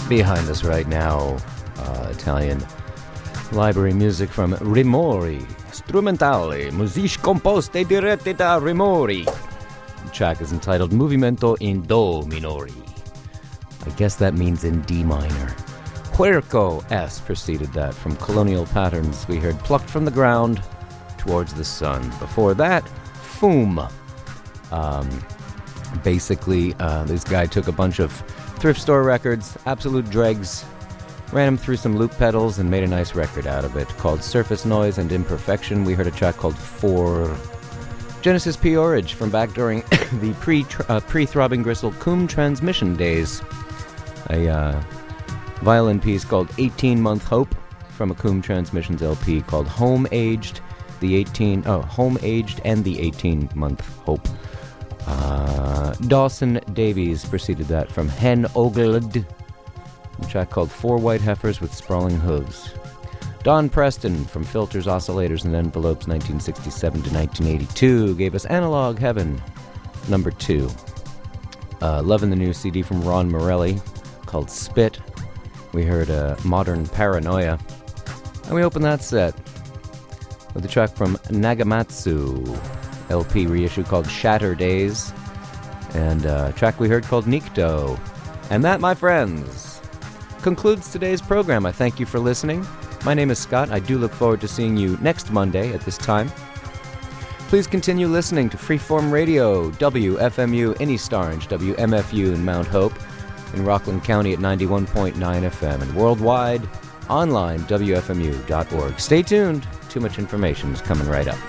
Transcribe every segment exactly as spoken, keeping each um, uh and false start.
Behind us right now, uh, Italian library music from Rimori, strumentale, musiche composte dirette da Rimori. The track is entitled Movimento in Do minore. I guess that means in D minor. Puerco S preceded that. From Colonial Patterns, we heard Plucked from the Ground Towards the Sun. Before that, Foom. Um, basically, uh, this guy took a bunch of thrift store records, absolute dregs, ran them through some loop pedals and made a nice record out of it called Surface Noise and Imperfection. We heard a track called For. Genesis Peorage from back during the pre uh, pre-Throbbing Gristle Coombe Transmission days. A uh, violin piece called eighteen-Month Hope from a Coombe Transmissions L P called Home Aged, the eighteen oh Home Aged and the eighteen-Month Hope. Uh, Dawson Davies preceded that from Hen Ogled, a track called Four White Heifers with Sprawling Hooves. Don Preston from Filters, Oscillators, and Envelopes nineteen sixty-seven to nineteen eighty-two gave us Analog Heaven, number two. Uh, loving the new C D from Ron Morelli called Spit. We heard uh, Modern Paranoia. And we opened that set with a track from Nagamatsu, L P reissue called Shatter Days, and a track we heard called Nikto. And that, my friends, concludes today's program. I thank you for listening. My name is Scott. I do look forward to seeing you next Monday at this time. Please continue listening to Freeform Radio, W F M U in East Orange, W M F U in Mount Hope, in Rockland County at ninety-one point nine F M, and worldwide, online, W F M U dot org. Stay tuned. Too much information is coming right up.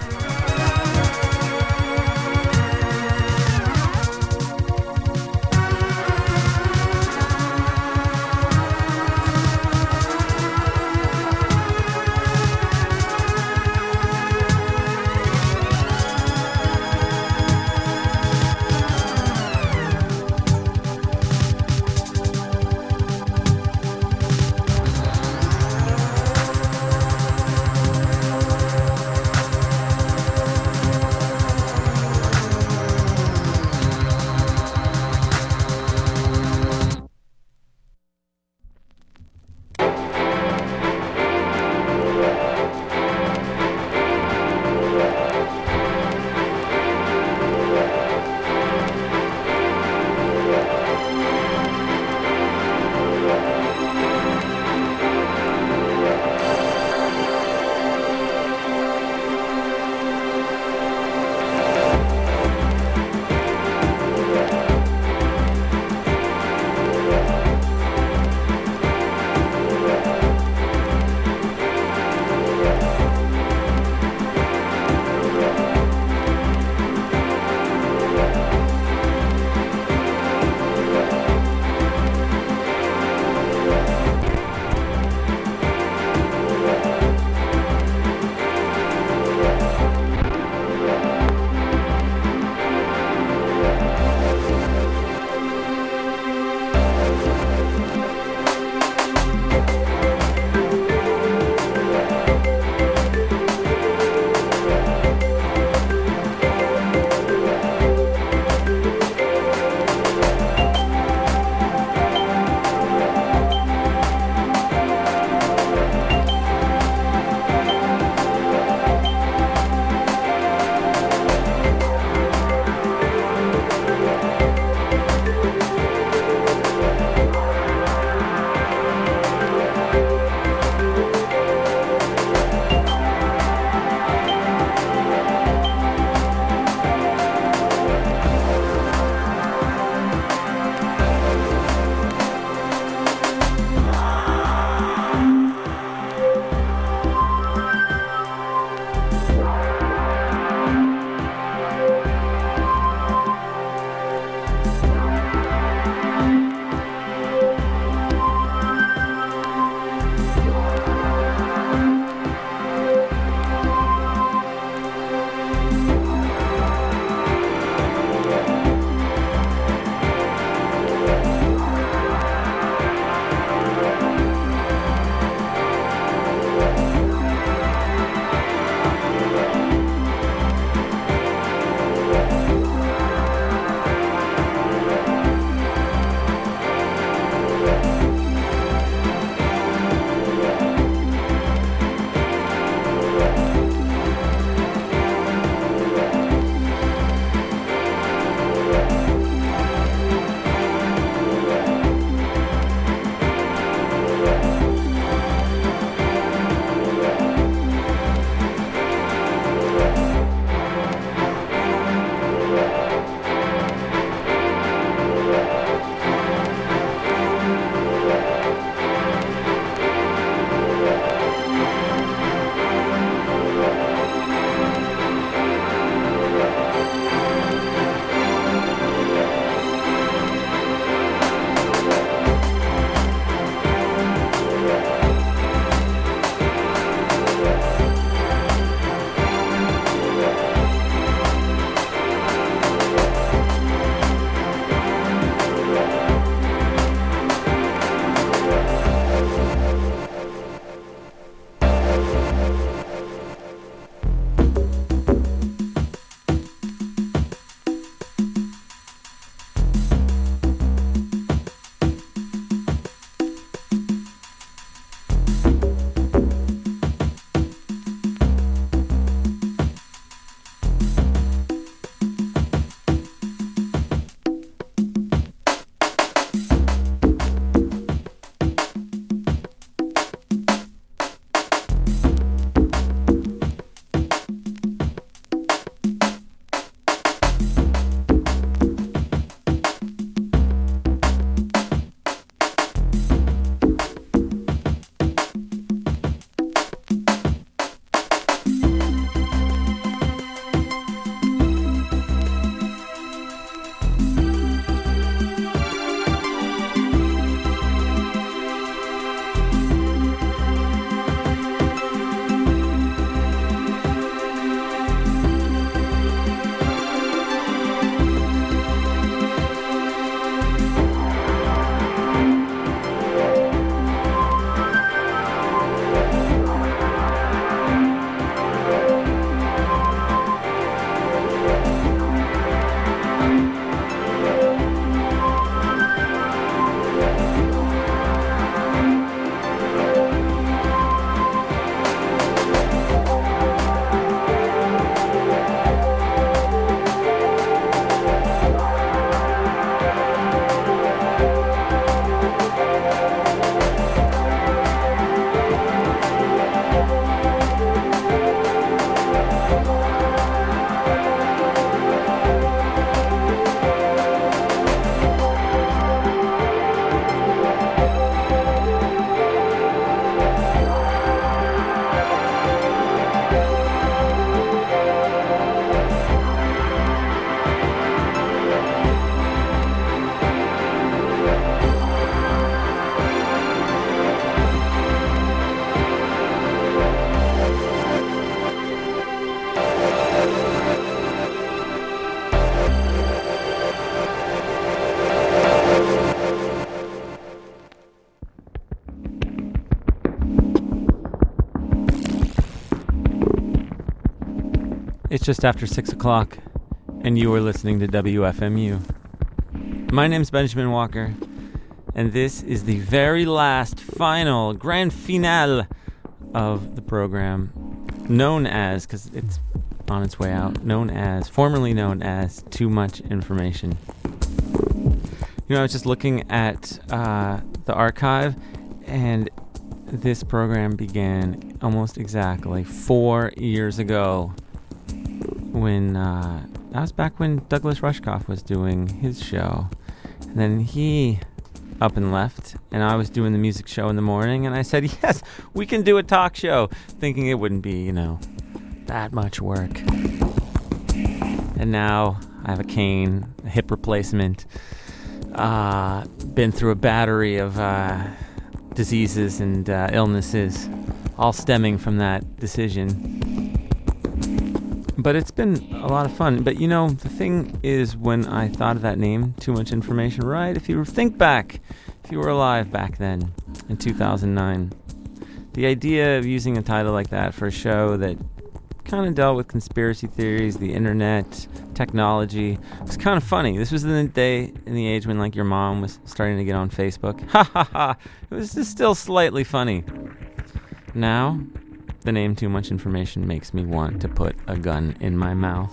just after six o'clock, and you are listening to W F M U. My name's Benjamin Walker, and this is the very last, final, grand finale of the program, known as, because it's on its way out, known as, formerly known as, Too Much Information. You know, I was just looking at uh, the archive, and this program began almost exactly four years ago when, uh, that was back when Douglas Rushkoff was doing his show. And then he up and left, and I was doing the music show in the morning, and I said, yes, we can do a talk show, thinking it wouldn't be, you know, that much work. And now I have a cane, a hip replacement, uh, been through a battery of uh, diseases and uh, illnesses, all stemming from that decision. But it's been a lot of fun. But you know, the thing is, when I thought of that name, Too Much Information, right? If you think back, if you were alive back then, in two thousand nine, the idea of using a title like that for a show that kind of dealt with conspiracy theories, the internet, technology, was kind of funny. This was in the day, in the age when like your mom was starting to get on Facebook. Ha ha ha! It was just still slightly funny. Now, the name Too Much Information makes me want to put a gun in my mouth.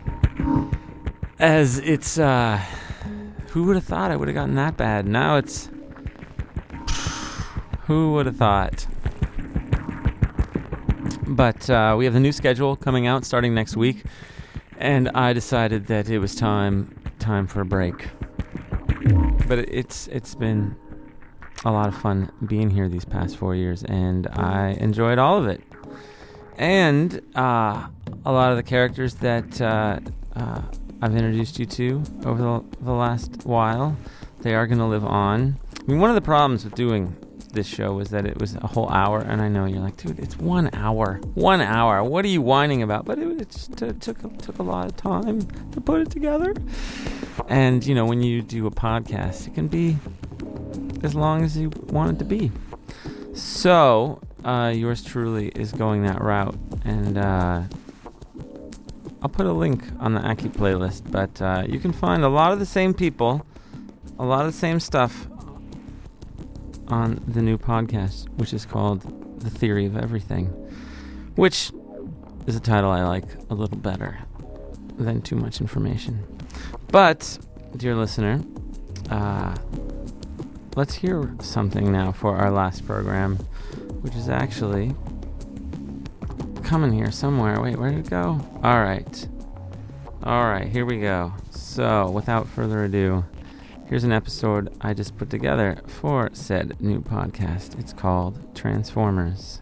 As it's, uh, who would have thought I would have gotten that bad? Now it's, who would have thought? But uh, we have the new schedule coming out starting next week, and I decided that it was time, time for a break. But it's it's been a lot of fun being here these past four years, and I enjoyed all of it. And uh, a lot of the characters that uh, uh, I've introduced you to over the, the last while, they are going to live on. I mean, one of the problems with doing this show was that it was a whole hour, and I know you're like, dude, it's one hour. One hour. What are you whining about? But it, it just it took, took a lot of time to put it together. And, you know, when you do a podcast, it can be as long as you want it to be. So, uh, yours truly is going that route, and uh, I'll put a link on the Aki playlist, but uh, you can find a lot of the same people, a lot of the same stuff on the new podcast, which is called The Theory of Everything, which is a title I like a little better than Too Much Information. But, dear listener, uh, let's hear something now for our last program, which is actually coming here somewhere. Wait, where did it go? All right. All right, here we go. So, without further ado, here's an episode I just put together for said new podcast. It's called Transformers.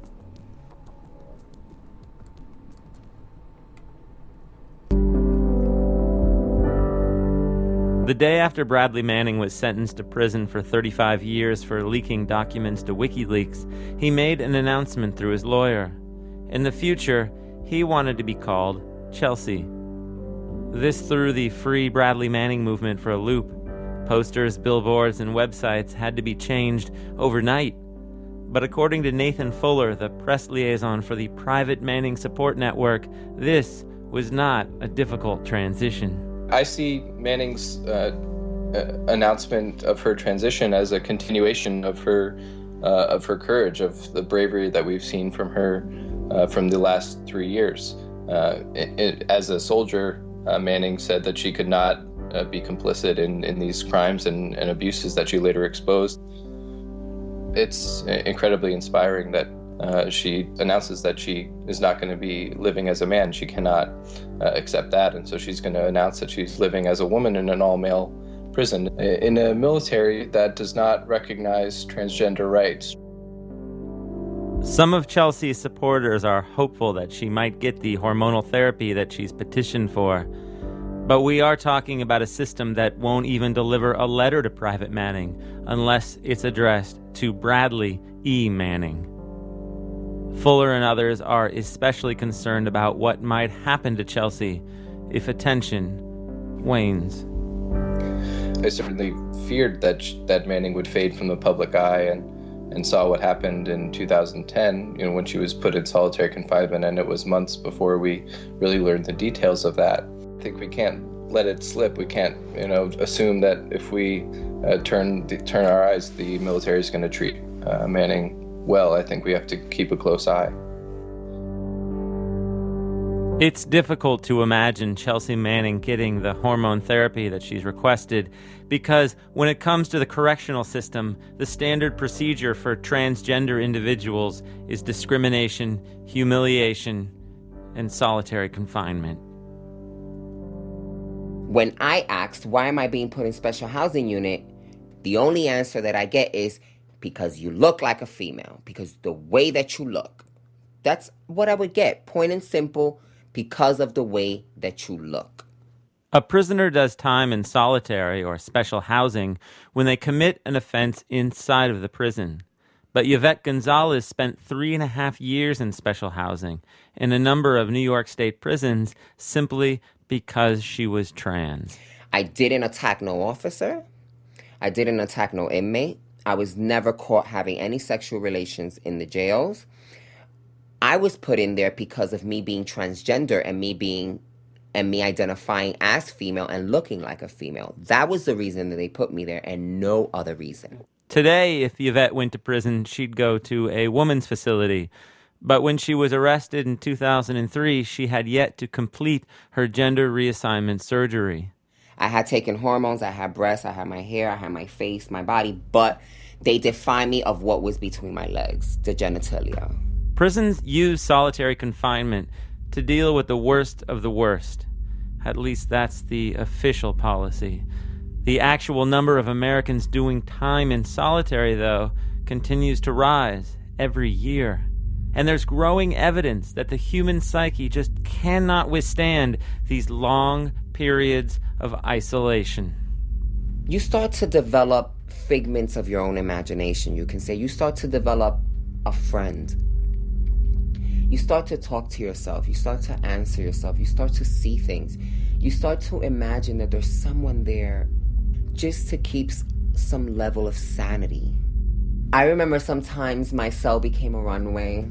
The day after Bradley Manning was sentenced to prison for thirty-five years for leaking documents to WikiLeaks, he made an announcement through his lawyer. In the future, he wanted to be called Chelsea. This threw the Free Bradley Manning movement for a loop. Posters, billboards, and websites had to be changed overnight. But according to Nathan Fuller, the press liaison for the private Manning support network, this was not a difficult transition. I see Manning's uh, uh, announcement of her transition as a continuation of her uh, of her courage, of the bravery that we've seen from her uh, from the last three years. Uh, it, it, as a soldier, uh, Manning said that she could not uh, be complicit in, in these crimes and, and abuses that she later exposed. It's incredibly inspiring that Uh, she announces that she is not going to be living as a man. She cannot uh, accept that, and so she's going to announce that she's living as a woman in an all-male prison in a military that does not recognize transgender rights. Some of Chelsea's supporters are hopeful that she might get the hormonal therapy that she's petitioned for. But we are talking about a system that won't even deliver a letter to Private Manning unless it's addressed to Bradley E. Manning. Fuller and others are especially concerned about what might happen to Chelsea if attention wanes. I certainly feared that that Manning would fade from the public eye, and and saw what happened in two thousand ten, you know, when she was put in solitary confinement, and it was months before we really learned the details of that. I think we can't let it slip. We can't, you know, assume that if we uh, turn the, turn our eyes, the military is going to treat uh, Manning well. I think we have to keep a close eye. It's difficult to imagine Chelsea Manning getting the hormone therapy that she's requested because when it comes to the correctional system, the standard procedure for transgender individuals is discrimination, humiliation, and solitary confinement. When I asked, why am I being put in special housing unit, the only answer that I get is, because you look like a female, because the way that you look. That's what I would get, point and simple, because of the way that you look. A prisoner does time in solitary or special housing when they commit an offense inside of the prison. But Yvette Gonzalez spent three and a half years in special housing in a number of New York State prisons simply because she was trans. I didn't attack no officer. I didn't attack no inmate. I was never caught having any sexual relations in the jails. I was put in there because of me being transgender and me being and me identifying as female and looking like a female. That was the reason that they put me there and no other reason. Today, if Yvette went to prison, she'd go to a women's facility. But when she was arrested in two thousand three, she had yet to complete her gender reassignment surgery. I had taken hormones, I had breasts, I had my hair, I had my face, my body, but they defined me of what was between my legs, the genitalia. Prisons use solitary confinement to deal with the worst of the worst. At least that's the official policy. The actual number of Americans doing time in solitary, though, continues to rise every year. And there's growing evidence that the human psyche just cannot withstand these long periods of isolation. You start to develop figments of your own imagination, you can say. You start to develop a friend. You start to talk to yourself. You start to answer yourself. You start to see things. You start to imagine that there's someone there just to keep some level of sanity. I remember sometimes my cell became a runway.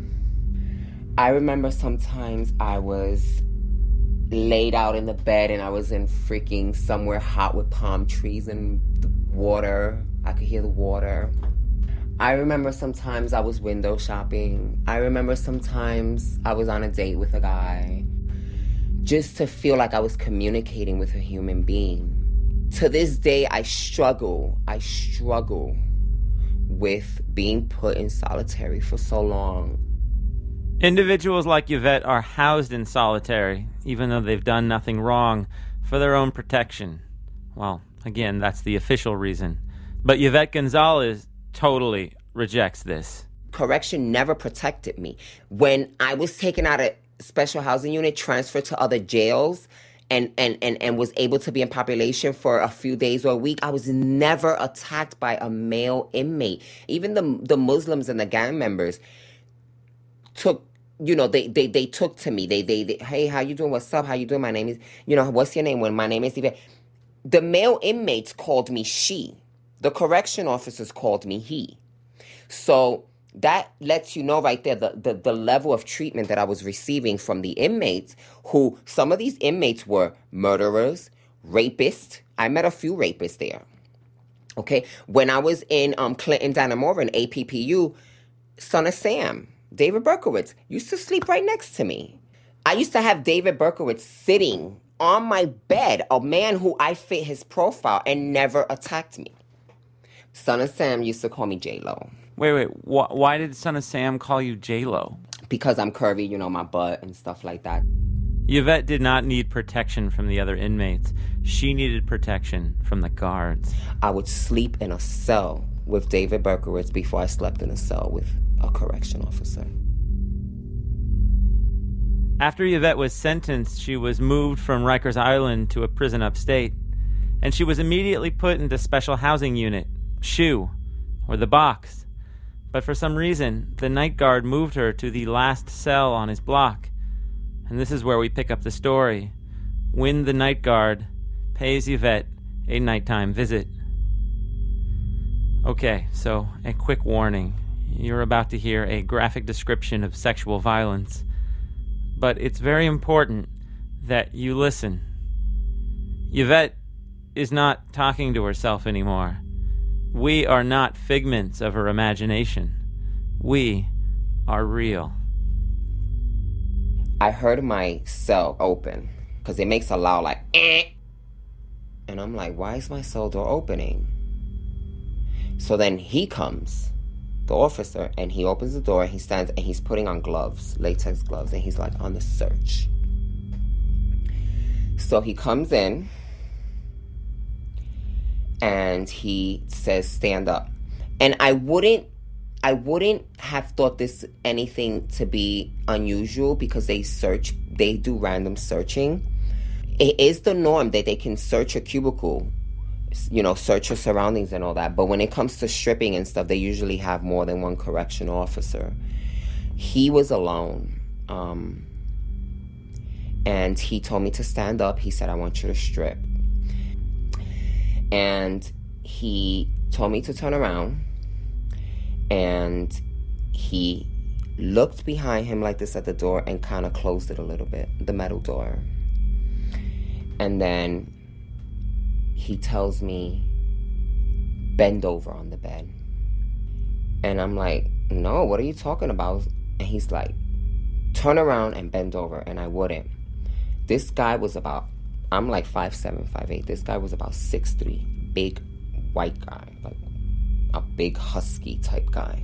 I remember sometimes I was laid out in the bed and I was in freaking somewhere hot with palm trees and the water. I could hear the water. I remember sometimes I was window shopping. I remember sometimes I was on a date with a guy. Just to feel like I was communicating with a human being. To this day, I struggle. I struggle with being put in solitary for so long. Individuals like Yvette are housed in solitary, even though they've done nothing wrong, for their own protection. Well, again, that's the official reason. But Yvette Gonzalez totally rejects this. Correction never protected me. When I was taken out of special housing unit, transferred to other jails, and, and, and, and was able to be in population for a few days or a week, I was never attacked by a male inmate. Even the the Muslims and the gang members took, you know, they, they, they took to me. They, they, they, hey, how you doing? What's up? How you doing? My name is, you know, what's your name? When my name is Yvette. The male inmates called me she. The correction officers called me he. So that lets you know right there the, the, the level of treatment that I was receiving from the inmates, who some of these inmates were murderers, rapists. I met a few rapists there. Okay. When I was in um, Clinton Dannemora, A P P U, Son of Sam, David Berkowitz, used to sleep right next to me. I used to have David Berkowitz sitting on my bed, a man who I fit his profile and never attacked me. Son of Sam used to call me J-Lo. Wait, wait, wh- why did Son of Sam call you J-Lo? Because I'm curvy, you know, my butt and stuff like that. Yvette did not need protection from the other inmates. She needed protection from the guards. I would sleep in a cell with David Berkowitz before I slept in a cell with a correction officer. After Yvette was sentenced, she was moved from Rikers Island to a prison upstate, and she was immediately put into special housing unit, SHU, or the box. But for some reason, the night guard moved her to the last cell on his block. And this is where we pick up the story, when the night guard pays Yvette a nighttime visit. Okay, so a quick warning. you're about to hear a graphic description of sexual violence, but it's very important that you listen. Yvette is not talking to herself anymore. We are not figments of her imagination. We are real. I heard my cell open because it makes a loud like eh. And I'm like, why is my cell door opening? So then he comes, the officer, and he opens the door, and he stands, and he's putting on gloves, latex gloves, and he's like on the search. So he comes in, and he says, stand up. And I wouldn't, I wouldn't have thought this anything to be unusual because they search, they do random searching. It is the norm that they can search a cubicle, you know, search your surroundings and all that. But when it comes to stripping and stuff, they usually have more than one correctional officer. He was alone. Um, and he told me to stand up. He said, I want you to strip. And he told me to turn around. And he looked behind him like this at the door and kind of closed it a little bit, the metal door. And then he tells me, bend over on the bed. And I'm like, no, what are you talking about? And he's like, turn around and bend over. And I wouldn't. This guy was about, I'm like five seven, five eight. This guy was about six three, big white guy, like a big husky type guy.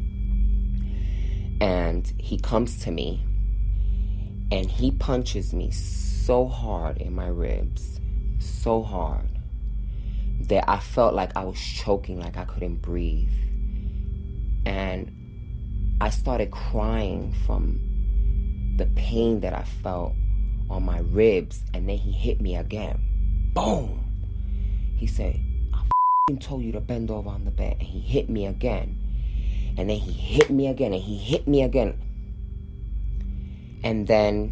And he comes to me and he punches me so hard in my ribs, so hard, that I felt like I was choking, like I couldn't breathe. And I started crying from the pain that I felt on my ribs. And then he hit me again. Boom! He said, I f***ing told you to bend over on the bed. And he hit me again. And then he hit me again. And he hit me again. And then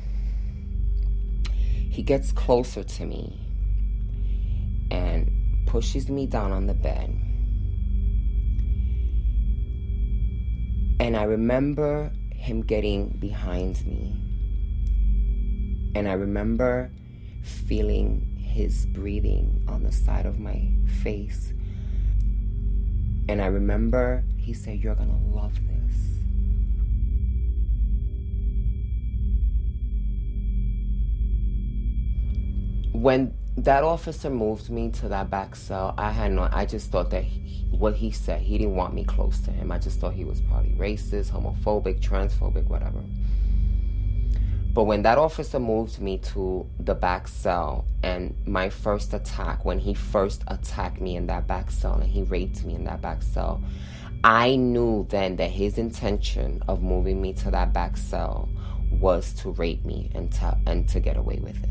he gets closer to me and pushes me down on the bed. And I remember him getting behind me. And I remember feeling his breathing on the side of my face. And I remember he said, you're gonna love this. When that officer moved me to that back cell, I had no, I just thought that he, what he said, he didn't want me close to him. I just thought he was probably racist, homophobic, transphobic, whatever. But when that officer moved me to the back cell, and my first attack, when he first attacked me in that back cell and he raped me in that back cell, I knew then that his intention of moving me to that back cell was to rape me and to, and to get away with it.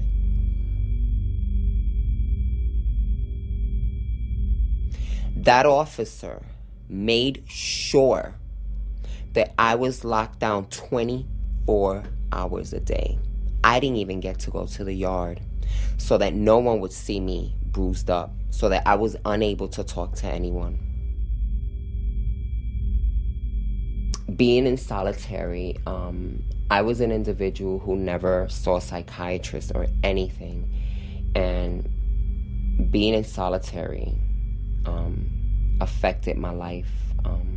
That officer made sure that I was locked down twenty-four hours a day. I didn't even get to go to the yard so that no one would see me bruised up, so that I was unable to talk to anyone. Being in solitary, um, I was an individual who never saw a psychiatrist or anything. And being in solitary um, affected my life. Um,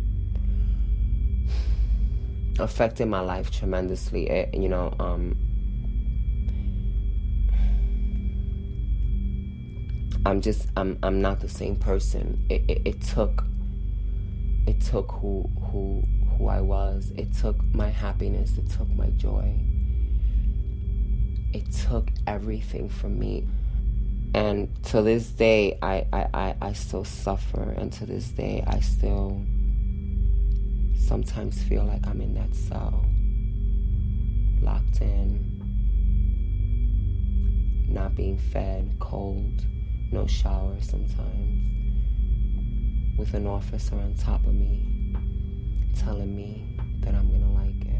affected my life tremendously. It, you know, um, I'm just, I'm, I'm not the same person. It, it, it took, it took who, who, who I was. It took my happiness. It took my joy. It took everything from me. And to this day, I, I, I, I still suffer. And to this day, I still sometimes feel like I'm in that cell, locked in, not being fed, cold, no shower sometimes, with an officer on top of me, telling me that I'm gonna like it.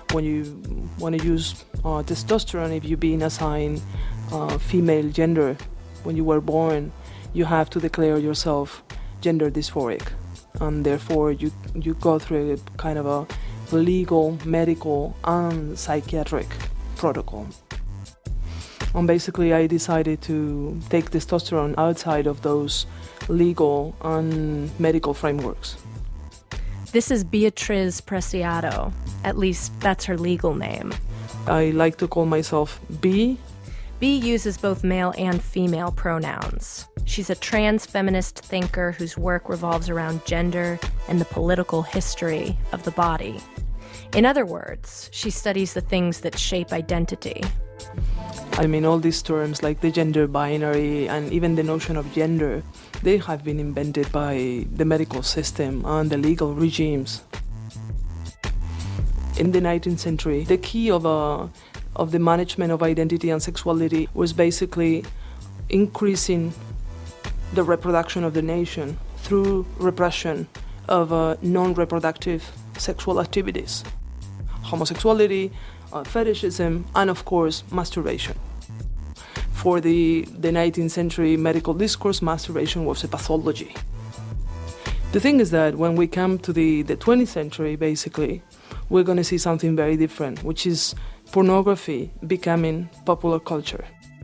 when you want to use uh, testosterone, if you've been assigned uh, female gender when you were born, you have to declare yourself gender dysphoric, and therefore you you go through a kind of a legal, medical, and psychiatric protocol. And basically I decided to take testosterone outside of those legal and medical frameworks. This is Beatriz Preciado. At least that's her legal name. I like to call myself B. B uses both male and female pronouns. She's a trans feminist thinker whose work revolves around gender and the political history of the body. In other words, she studies the things that shape identity. I mean, all these terms like the gender binary and even the notion of gender, they have been invented by the medical system and the legal regimes. In the nineteenth century, the key of, uh, of the management of identity and sexuality was basically increasing the reproduction of the nation through repression of uh, non-reproductive sexual activities. Homosexuality, uh, fetishism, and of course, masturbation. For the, the nineteenth century medical discourse, masturbation was a pathology. The thing is that when we come to the, the twentieth century, basically, we're going to see something very different, which is pornography becoming popular culture.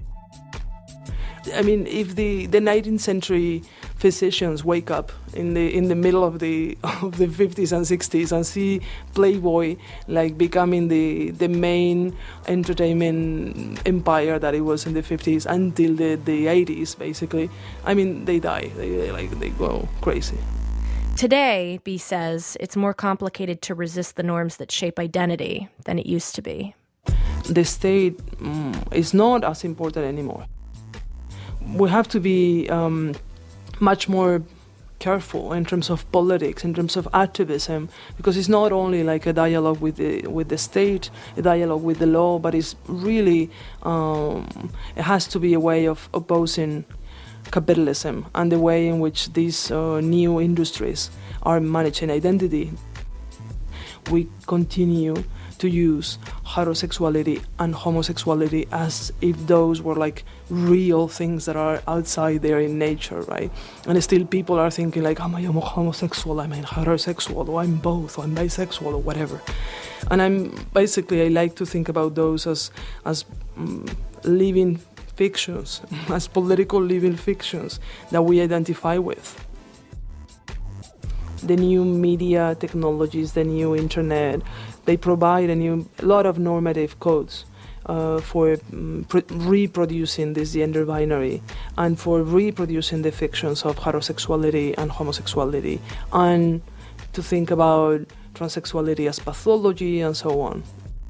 I mean, if the, the nineteenth century physicians wake up in the in the middle of the of the fifties and sixties and see Playboy like becoming the the main entertainment empire that it was in the fifties until the, the eighties, basically, I mean, they die. They, they like they go crazy. Today, B says, it's more complicated to resist the norms that shape identity than it used to be. The state mm, is not as important anymore. We have to be um, much more careful in terms of politics, in terms of activism, because it's not only like a dialogue with the with the state, a dialogue with the law, but it's really um, it has to be a way of opposing capitalism and the way in which these uh, new industries are managing identity. We continue to use heterosexuality and homosexuality as if those were like real things that are outside there in nature, right? And still people are thinking like, am I homosexual, am I heterosexual, or I'm both, or I'm bisexual, or whatever. And I'm basically, I like to think about those as, as um, living fictions, as political living fictions that we identify with. The new media technologies, the new internet, they provide a new a lot of normative codes uh, for um, pr- reproducing this gender binary and for reproducing the fictions of heterosexuality and homosexuality, and to think about transsexuality as pathology and so on.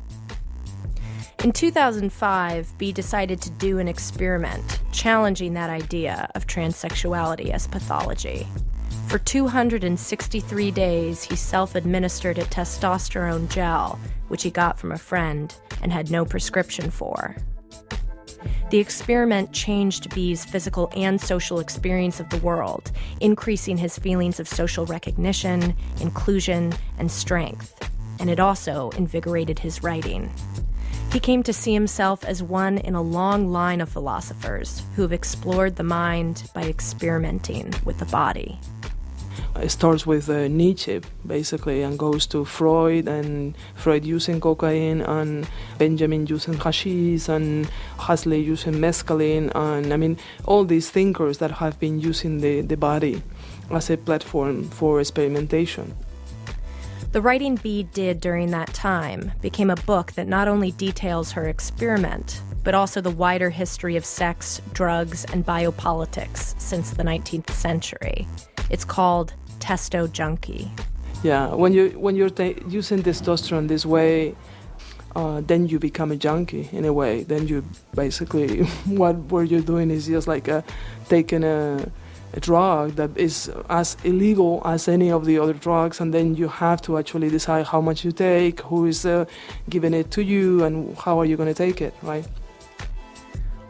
In two thousand five, B decided to do an experiment challenging that idea of transsexuality as pathology. For two hundred sixty-three days, he self-administered a testosterone gel, which he got from a friend and had no prescription for. The experiment changed B's physical and social experience of the world, increasing his feelings of social recognition, inclusion, and strength. And it also invigorated his writing. He came to see himself as one in a long line of philosophers who have explored the mind by experimenting with the body. It starts with uh, Nietzsche, basically, and goes to Freud, and Freud using cocaine, and Benjamin using hashish, and Huxley using mescaline, and I mean, all these thinkers that have been using the, the body as a platform for experimentation. The writing B did during that time became a book that not only details her experiment, but also the wider history of sex, drugs, and biopolitics since the nineteenth century. It's called Testo Junkie. Yeah, when you when you're ta- using testosterone this way, uh, then you become a junkie in a way. Then you basically what what you're doing is just like a, taking a, a drug that is as illegal as any of the other drugs, and then you have to actually decide how much you take, who is uh, giving it to you, and how are you going to take it, right?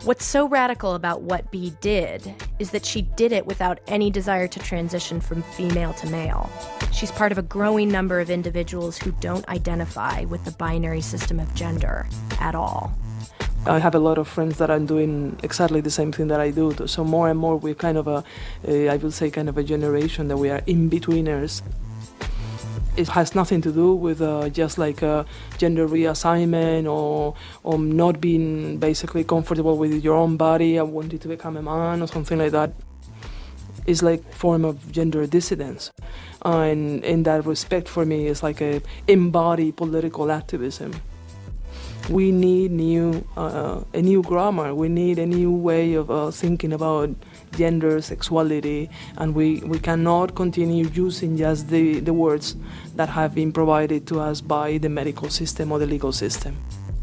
What's so radical about what Bee did is that she did it without any desire to transition from female to male. She's part of a growing number of individuals who don't identify with the binary system of gender at all. I have a lot of friends that are doing exactly the same thing that I do. So more and more we're kind of a, a I will say kind of a generation that we are in-betweeners. It has nothing to do with uh, just like a gender reassignment or, or not being basically comfortable with your own body and wanting to become a man or something like that. It's like a form of gender dissidence. Uh, and in that respect, for me, it's like a embodied political activism. We need new, uh, a new grammar. We need a new way of uh, thinking about gender, sexuality, and we, we cannot continue using just the, the words that have been provided to us by the medical system or the legal system.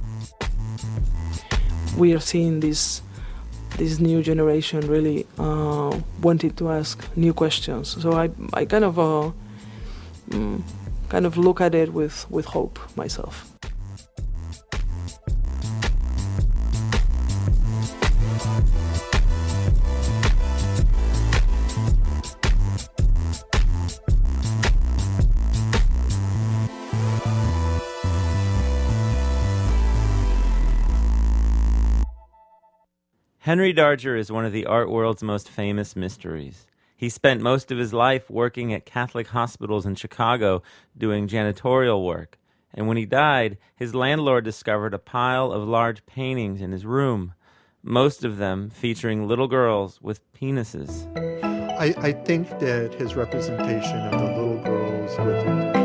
We are seeing this this new generation really uh, wanting to ask new questions. So I I kind of uh, mm, kind of look at it with, with hope myself. Henry Darger is one of the art world's most famous mysteries. He spent most of his life working at Catholic hospitals in Chicago doing janitorial work, and when he died, his landlord discovered a pile of large paintings in his room, most of them featuring little girls with penises. I, I think that his representation of the little girls with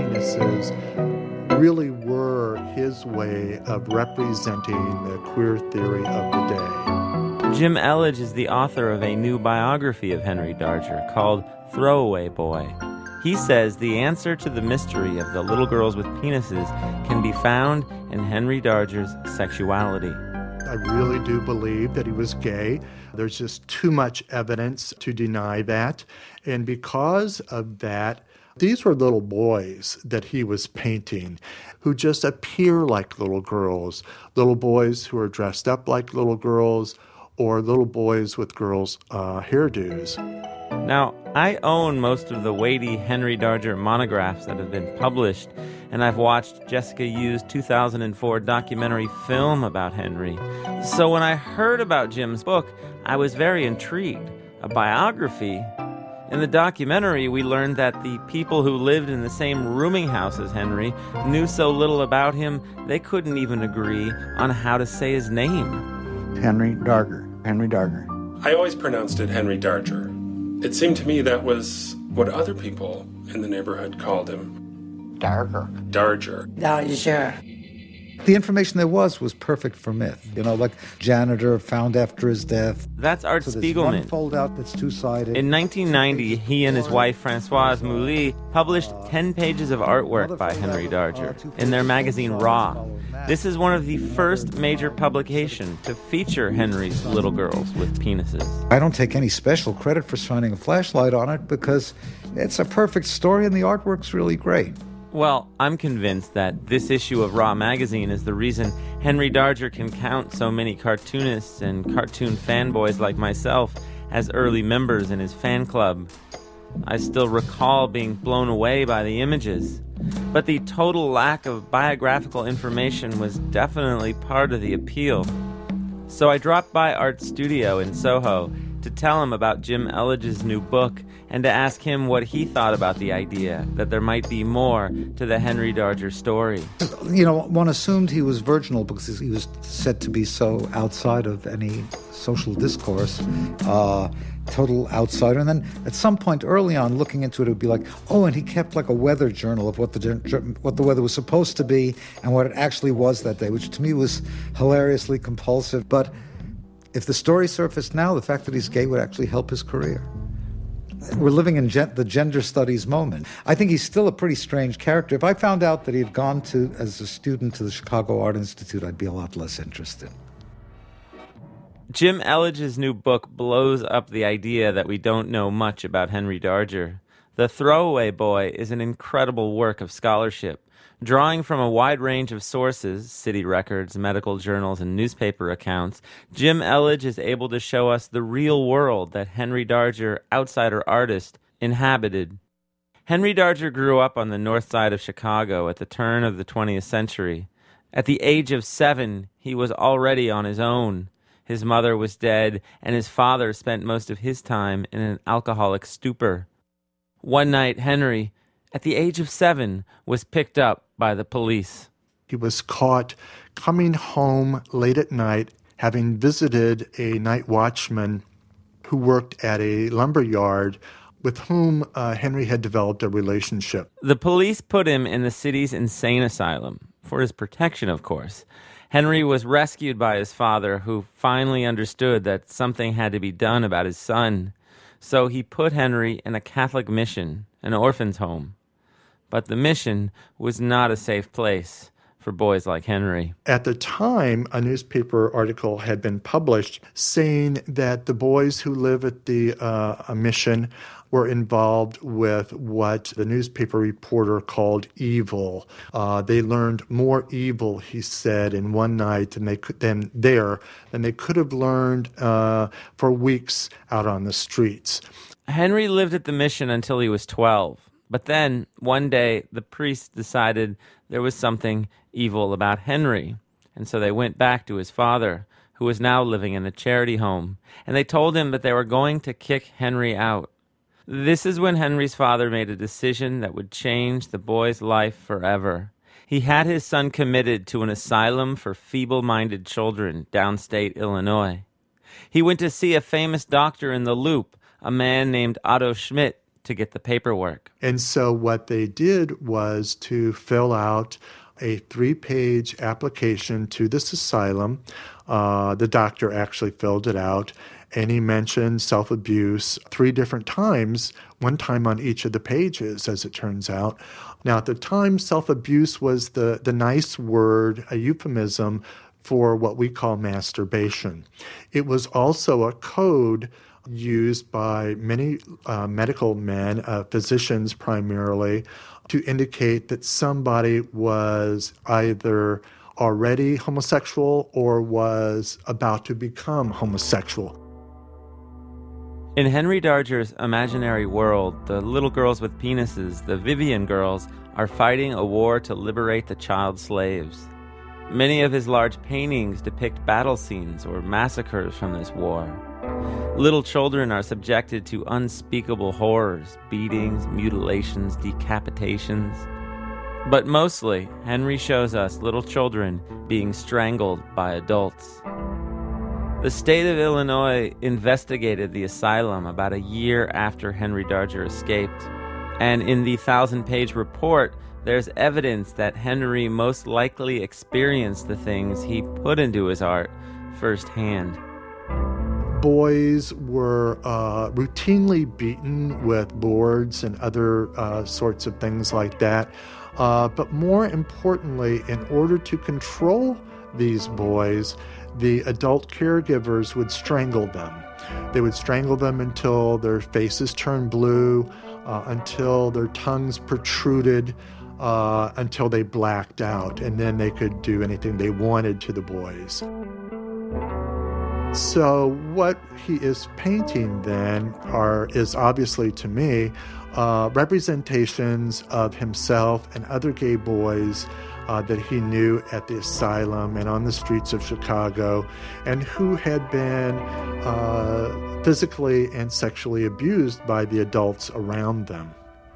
penises really were his way of representing the queer theory of the day. Jim Elledge is the author of a new biography of Henry Darger called Throwaway Boy. He says the answer to the mystery of the little girls with penises can be found in Henry Darger's sexuality. I really do believe that he was gay. There's just too much evidence to deny that. And because of that, these were little boys that he was painting who just appear like little girls, little boys who are dressed up like little girls, or little boys with girls' uh, hairdos. Now, I own most of the weighty Henry Darger monographs that have been published, and I've watched Jessica Yu's two thousand four documentary film about Henry. So when I heard about Jim's book, I was very intrigued. A biography? In the documentary, we learned that the people who lived in the same rooming house as Henry knew so little about him, they couldn't even agree on how to say his name. Henry Darger. Henry Darger. I always pronounced it Henry Darger. It seemed to me that was what other people in the neighborhood called him. Darger. Darger. Darger. The information there was was perfect for myth. You know, like janitor found after his death. That's Art so Spiegelman. One fold-out that's two-sided. In nineteen ninety, he and his wife Françoise Mouly published ten pages of artwork by Henry Darger in their magazine Raw. This is one of the first major publications to feature Henry's little girls with penises. I don't take any special credit for shining a flashlight on it because it's a perfect story and the artwork's really great. Well, I'm convinced that this issue of Raw magazine is the reason Henry Darger can count so many cartoonists and cartoon fanboys like myself as early members in his fan club. I still recall being blown away by the images, but the total lack of biographical information was definitely part of the appeal. So I dropped by Art's studio in Soho to tell him about Jim Elledge's new book and to ask him what he thought about the idea that there might be more to the Henry Darger story. You know, one assumed he was virginal because he was said to be so outside of any social discourse, uh, total outsider. And then at some point early on, looking into it, it would be like, oh, and he kept like a weather journal of what the what the weather was supposed to be and what it actually was that day, which to me was hilariously compulsive. But if the story surfaced now, the fact that he's gay would actually help his career. We're living in gen- the gender studies moment. I think he's still a pretty strange character. If I found out that he had gone to as a student to the Chicago Art Institute, I'd be a lot less interested. Jim Elledge's new book blows up the idea that we don't know much about Henry Darger. The Throwaway Boy is an incredible work of scholarship, Drawing from a wide range of sources, city records, medical journals, and newspaper accounts, Jim Elledge is able to show us the real world that Henry Darger, outsider artist, inhabited. Henry Darger grew up on the north side of Chicago at the turn of the twentieth century. At the age of seven, he was already on his own. His mother was dead, and his father spent most of his time in an alcoholic stupor. One night, Henry, at the age of seven, was picked up by the police. He was caught coming home late at night, having visited a night watchman who worked at a lumber yard with whom uh, Henry had developed a relationship. The police put him in the city's insane asylum, for his protection, of course. Henry was rescued by his father, who finally understood that something had to be done about his son. So he put Henry in a Catholic mission, an orphan's home. But the mission was not a safe place for boys like Henry. At the time, a newspaper article had been published saying that the boys who live at the uh, mission were involved with what the newspaper reporter called evil. Uh, they learned more evil, he said, in one night than they could than there than they could have learned uh, for weeks out on the streets. Henry lived at the mission until he was twelve. But then, one day, the priest decided there was something evil about Henry. And so they went back to his father, who was now living in a charity home, and they told him that they were going to kick Henry out. This is when Henry's father made a decision that would change the boy's life forever. He had his son committed to an asylum for feeble-minded children downstate Illinois. He went to see a famous doctor in the Loop, a man named Otto Schmidt, to get the paperwork. And so what they did was to fill out a three-page application to this asylum. Uh, the doctor actually filled it out, and he mentioned self-abuse three different times, one time on each of the pages, as it turns out. Now, at the time, self-abuse was the, the nice word, a euphemism for what we call masturbation. It was also a code used by many uh, medical men, uh, physicians primarily, to indicate that somebody was either already homosexual or was about to become homosexual. In Henry Darger's imaginary world, the little girls with penises, the Vivian girls, are fighting a war to liberate the child slaves. Many of his large paintings depict battle scenes or massacres from this war. Little children are subjected to unspeakable horrors, beatings, mutilations, decapitations. But mostly, Henry shows us little children being strangled by adults. The state of Illinois investigated the asylum about a year after Henry Darger escaped. And in the thousand-page report, there's evidence that Henry most likely experienced the things he put into his art firsthand. Boys were uh, routinely beaten with boards and other uh, sorts of things like that. Uh, but more importantly, in order to control these boys, the adult caregivers would strangle them. They would strangle them until their faces turned blue, uh, until their tongues protruded, uh, until they blacked out, and then they could do anything they wanted to the boys. So what he is painting then are is obviously to me uh, representations of himself and other gay boys uh, that he knew at the asylum and on the streets of Chicago, and who had been uh, physically and sexually abused by the adults around them.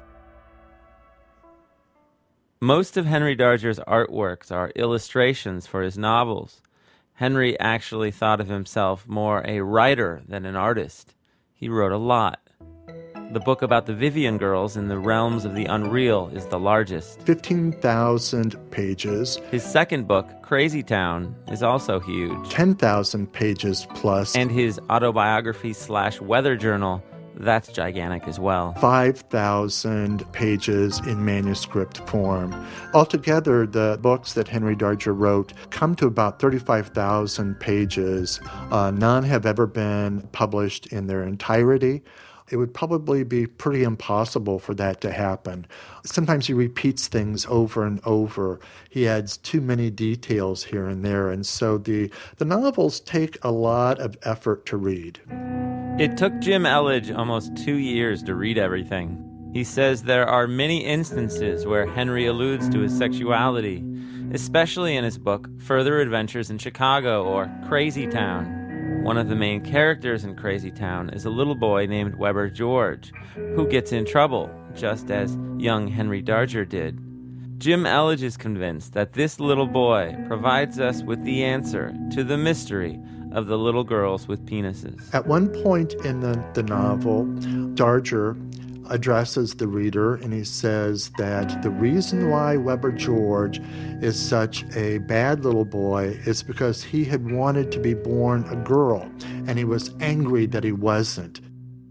Most of Henry Darger's artworks are illustrations for his novels. Henry actually thought of himself more a writer than an artist. He wrote a lot. The book about the Vivian girls in the realms of the unreal is the largest. fifteen thousand pages. His second book, Crazy Town, is also huge. ten thousand pages plus. And his autobiography slash weather journal, that's gigantic as well. five thousand pages in manuscript form. Altogether, the books that Henry Darger wrote come to about thirty-five thousand pages. Uh, none have ever been published in their entirety. it would probably be pretty impossible for that to happen. Sometimes he repeats things over and over. He adds too many details here and there, and so the, the novels take a lot of effort to read. It took Jim Elledge almost two years to read everything. He says there are many instances where Henry alludes to his sexuality, especially in his book Further Adventures in Chicago, or Crazy Town. One of the main characters in Crazy Town is a little boy named Weber George, who gets in trouble, just as young Henry Darger did. Jim Elledge is convinced that this little boy provides us with the answer to the mystery of the little girls with penises. At one point in the, the novel, Darger addresses the reader, and he says that the reason why Weber George is such a bad little boy is because he had wanted to be born a girl, and he was angry that he wasn't.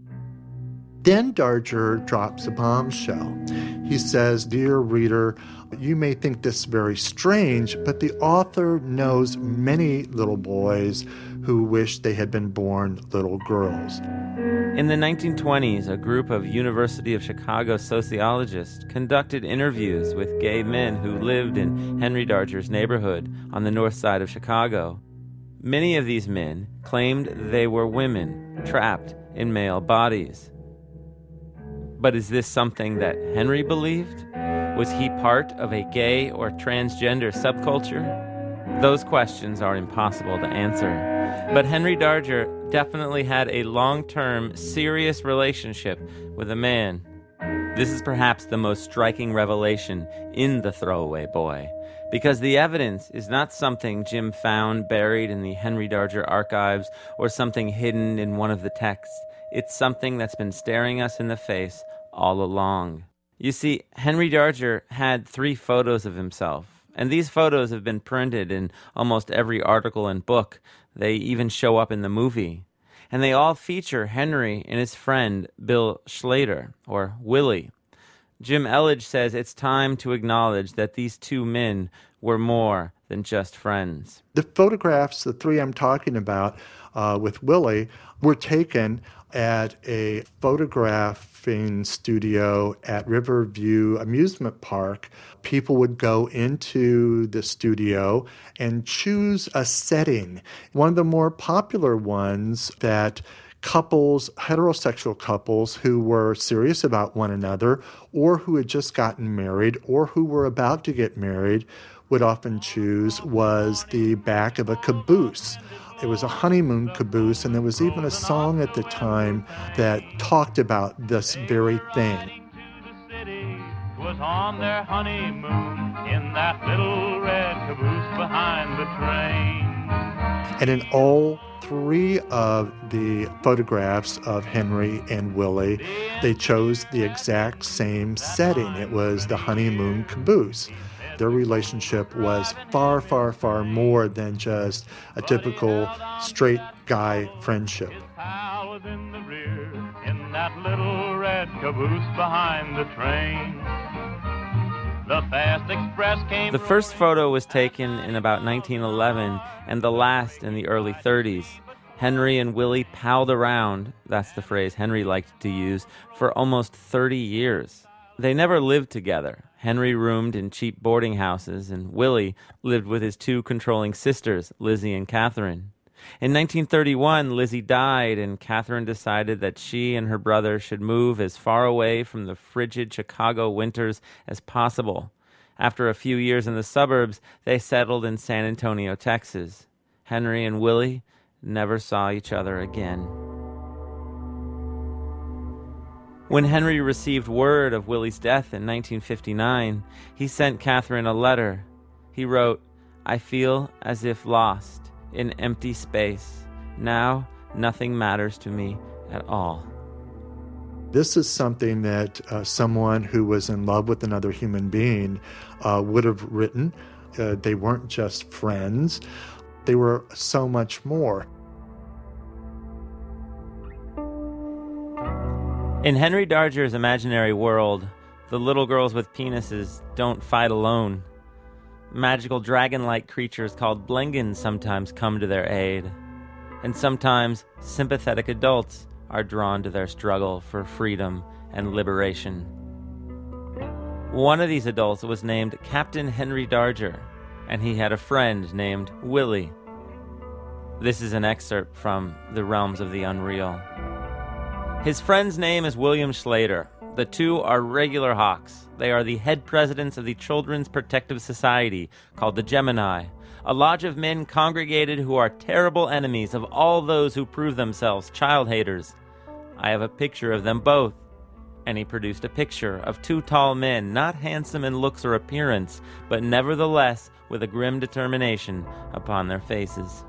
Then Darger drops a bombshell. He says, "Dear reader, you may think this very strange, but the author knows many little boys who wish they had been born little girls." In the nineteen twenties, a group of University of Chicago sociologists conducted interviews with gay men who lived in Henry Darger's neighborhood on the north side of Chicago. Many of these men claimed they were women trapped in male bodies. But is this something that Henry believed? Was he part of a gay or transgender subculture? Those questions are impossible to answer. But Henry Darger definitely had a long-term, serious relationship with a man. This is perhaps the most striking revelation in The Throwaway Boy, because the evidence is not something Jim found buried in the Henry Darger archives or something hidden in one of the texts. It's something that's been staring us in the face all along. You see, Henry Darger had three photos of himself, and these photos have been printed in almost every article and book. They even show up in the movie. And they all feature Henry and his friend Bill Schlater, or Willie. Jim Elledge says it's time to acknowledge that these two men were more than just friends. The photographs, the three I'm talking about uh, with Willie, were taken at a photographing studio at Riverview Amusement Park. People would go into the studio and choose a setting. One of the more popular ones that couples, heterosexual couples who were serious about one another or who had just gotten married or who were about to get married would often choose was the back of a caboose. It was a honeymoon caboose, and there was even a song at the time that talked about this very thing. Was on their honeymoon in that little red caboose behind the train. And in all three of the photographs of Henry and Willie, they chose the exact same setting. It was the honeymoon caboose. Their relationship was far, far, far more than just a typical straight guy friendship. Pal was in the rear in that little red caboose behind the train. The fast express came. The first photo was taken in about nineteen eleven, and the last in the early thirties. Henry and Willie palled around, that's the phrase Henry liked to use, for almost thirty years. They never lived together. Henry roomed in cheap boarding houses, and Willie lived with his two controlling sisters, Lizzie and Catherine. In nineteen thirty-one, Lizzie died, and Catherine decided that she and her brother should move as far away from the frigid Chicago winters as possible. After a few years in the suburbs, they settled in San Antonio, Texas. Henry and Willie never saw each other again. When Henry received word of Willie's death in nineteen fifty-nine, he sent Catherine a letter. He wrote, "I feel as if lost in empty space. Now nothing matters to me at all." This is something that uh, someone who was in love with another human being uh, would have written. Uh, they weren't just friends. They were so much more. In Henry Darger's imaginary world, the little girls with penises don't fight alone. Magical dragon-like creatures called Blingans sometimes come to their aid. And sometimes sympathetic adults are drawn to their struggle for freedom and liberation. One of these adults was named Captain Henry Darger, and he had a friend named Willie. This is an excerpt from The Realms of the Unreal. His friend's name is William Schlater. The two are regular hawks. They are the head presidents of the Children's Protective Society, called the Gemini, a lodge of men congregated who are terrible enemies of all those who prove themselves child haters. I have a picture of them both. And he produced a picture of two tall men, not handsome in looks or appearance, but nevertheless with a grim determination upon their faces.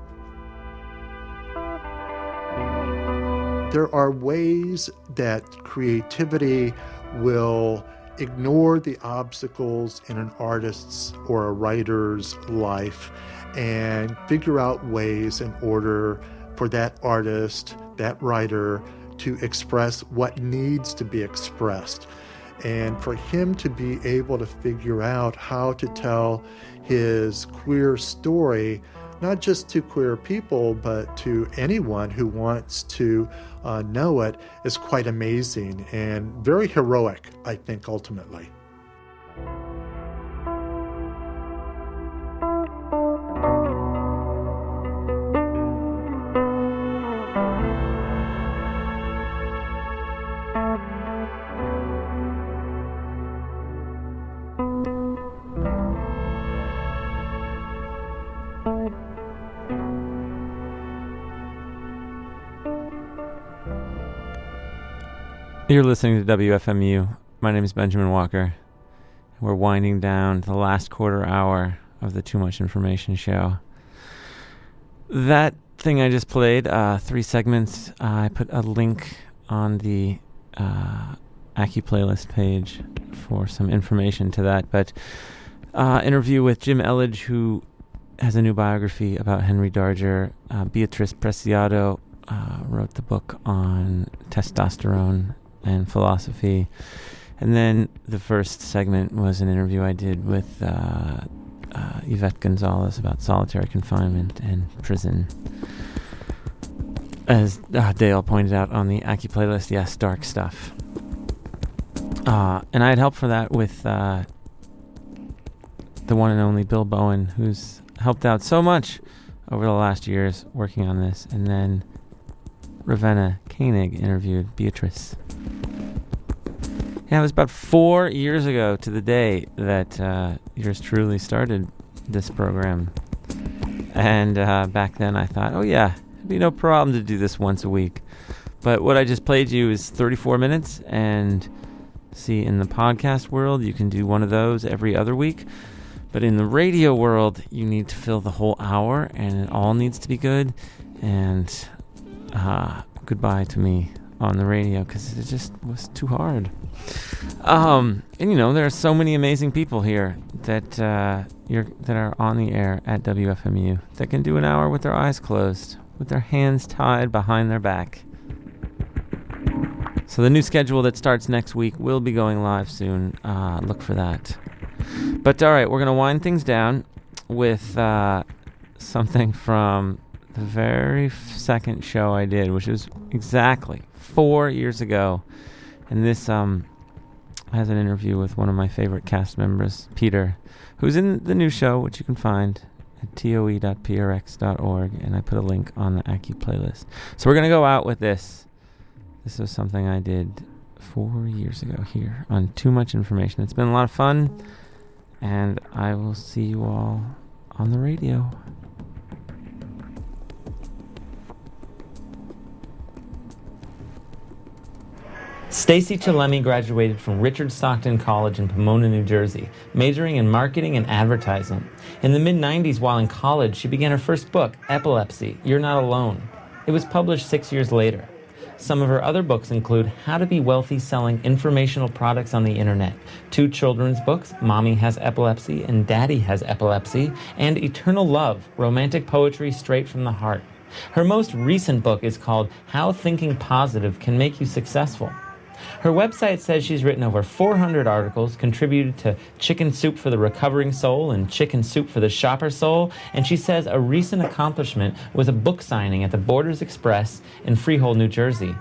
There are ways that creativity will ignore the obstacles in an artist's or a writer's life and figure out ways in order for that artist, that writer, to express what needs to be expressed. And for him to be able to figure out how to tell his queer story, not just to queer people, but to anyone who wants to uh, know it, is quite amazing and very heroic, I think, ultimately. You're listening to W F M U. My name is Benjamin Walker. We're winding down the last quarter hour of the Too Much Information show. That thing I just played, uh, three segments, uh, I put a link on the uh, Aki playlist page for some information to that. But uh, interview with Jim Elledge, who has a new biography about Henry Darger. Uh, Beatrice Preciado uh, wrote the book on testosterone and philosophy. And then the first segment was an interview I did with uh, uh, Yvette Gonzalez about solitary confinement and prison. As uh, Dale pointed out on the Aki playlist, yes, dark stuff. Uh, and I had help for that with uh, the one and only Bill Bowen, who's helped out so much over the last years working on this. And then Ravenna Koenig interviewed Beatrice. Yeah, it was about four years ago to the day that uh, yours truly started this program. And uh, back then I thought, oh yeah, it'd be no problem to do this once a week. But what I just played you is thirty-four minutes, and see, in the podcast world, you can do one of those every other week. But in the radio world, you need to fill the whole hour, and it all needs to be good. And uh, goodbye to me on the radio, because it just was too hard. Um, and you know, there are so many amazing people here that uh, you're that are on the air at W F M U that can do an hour with their eyes closed, with their hands tied behind their back. So the new schedule that starts next week will be going live soon. Uh, look for that. But all right, we're gonna wind things down with uh, something from the very f- second show I did, which was exactly four years ago. And this um, has an interview with one of my favorite cast members, Peter, who's in the new show, which you can find at T O E dot P R X dot org. And I put a link on the Aki playlist. So we're going to go out with this. This was something I did four years ago here on Too Much Information. It's been a lot of fun. And I will see you all on the radio. Stacy Chillemi graduated from Richard Stockton College in Pomona, New Jersey, majoring in marketing and advertising. In the mid nineties, while in college, she began her first book, Epilepsy, You're Not Alone. It was published six years later. Some of her other books include How to Be Wealthy Selling Informational Products on the Internet, two children's books, Mommy Has Epilepsy and Daddy Has Epilepsy, and Eternal Love, romantic poetry straight from the heart. Her most recent book is called How Thinking Positive Can Make You Successful. Her website says she's written over four hundred articles, contributed to Chicken Soup for the Recovering Soul and Chicken Soup for the Shopper Soul, and she says a recent accomplishment was a book signing at the Borders Express in Freehold, New Jersey.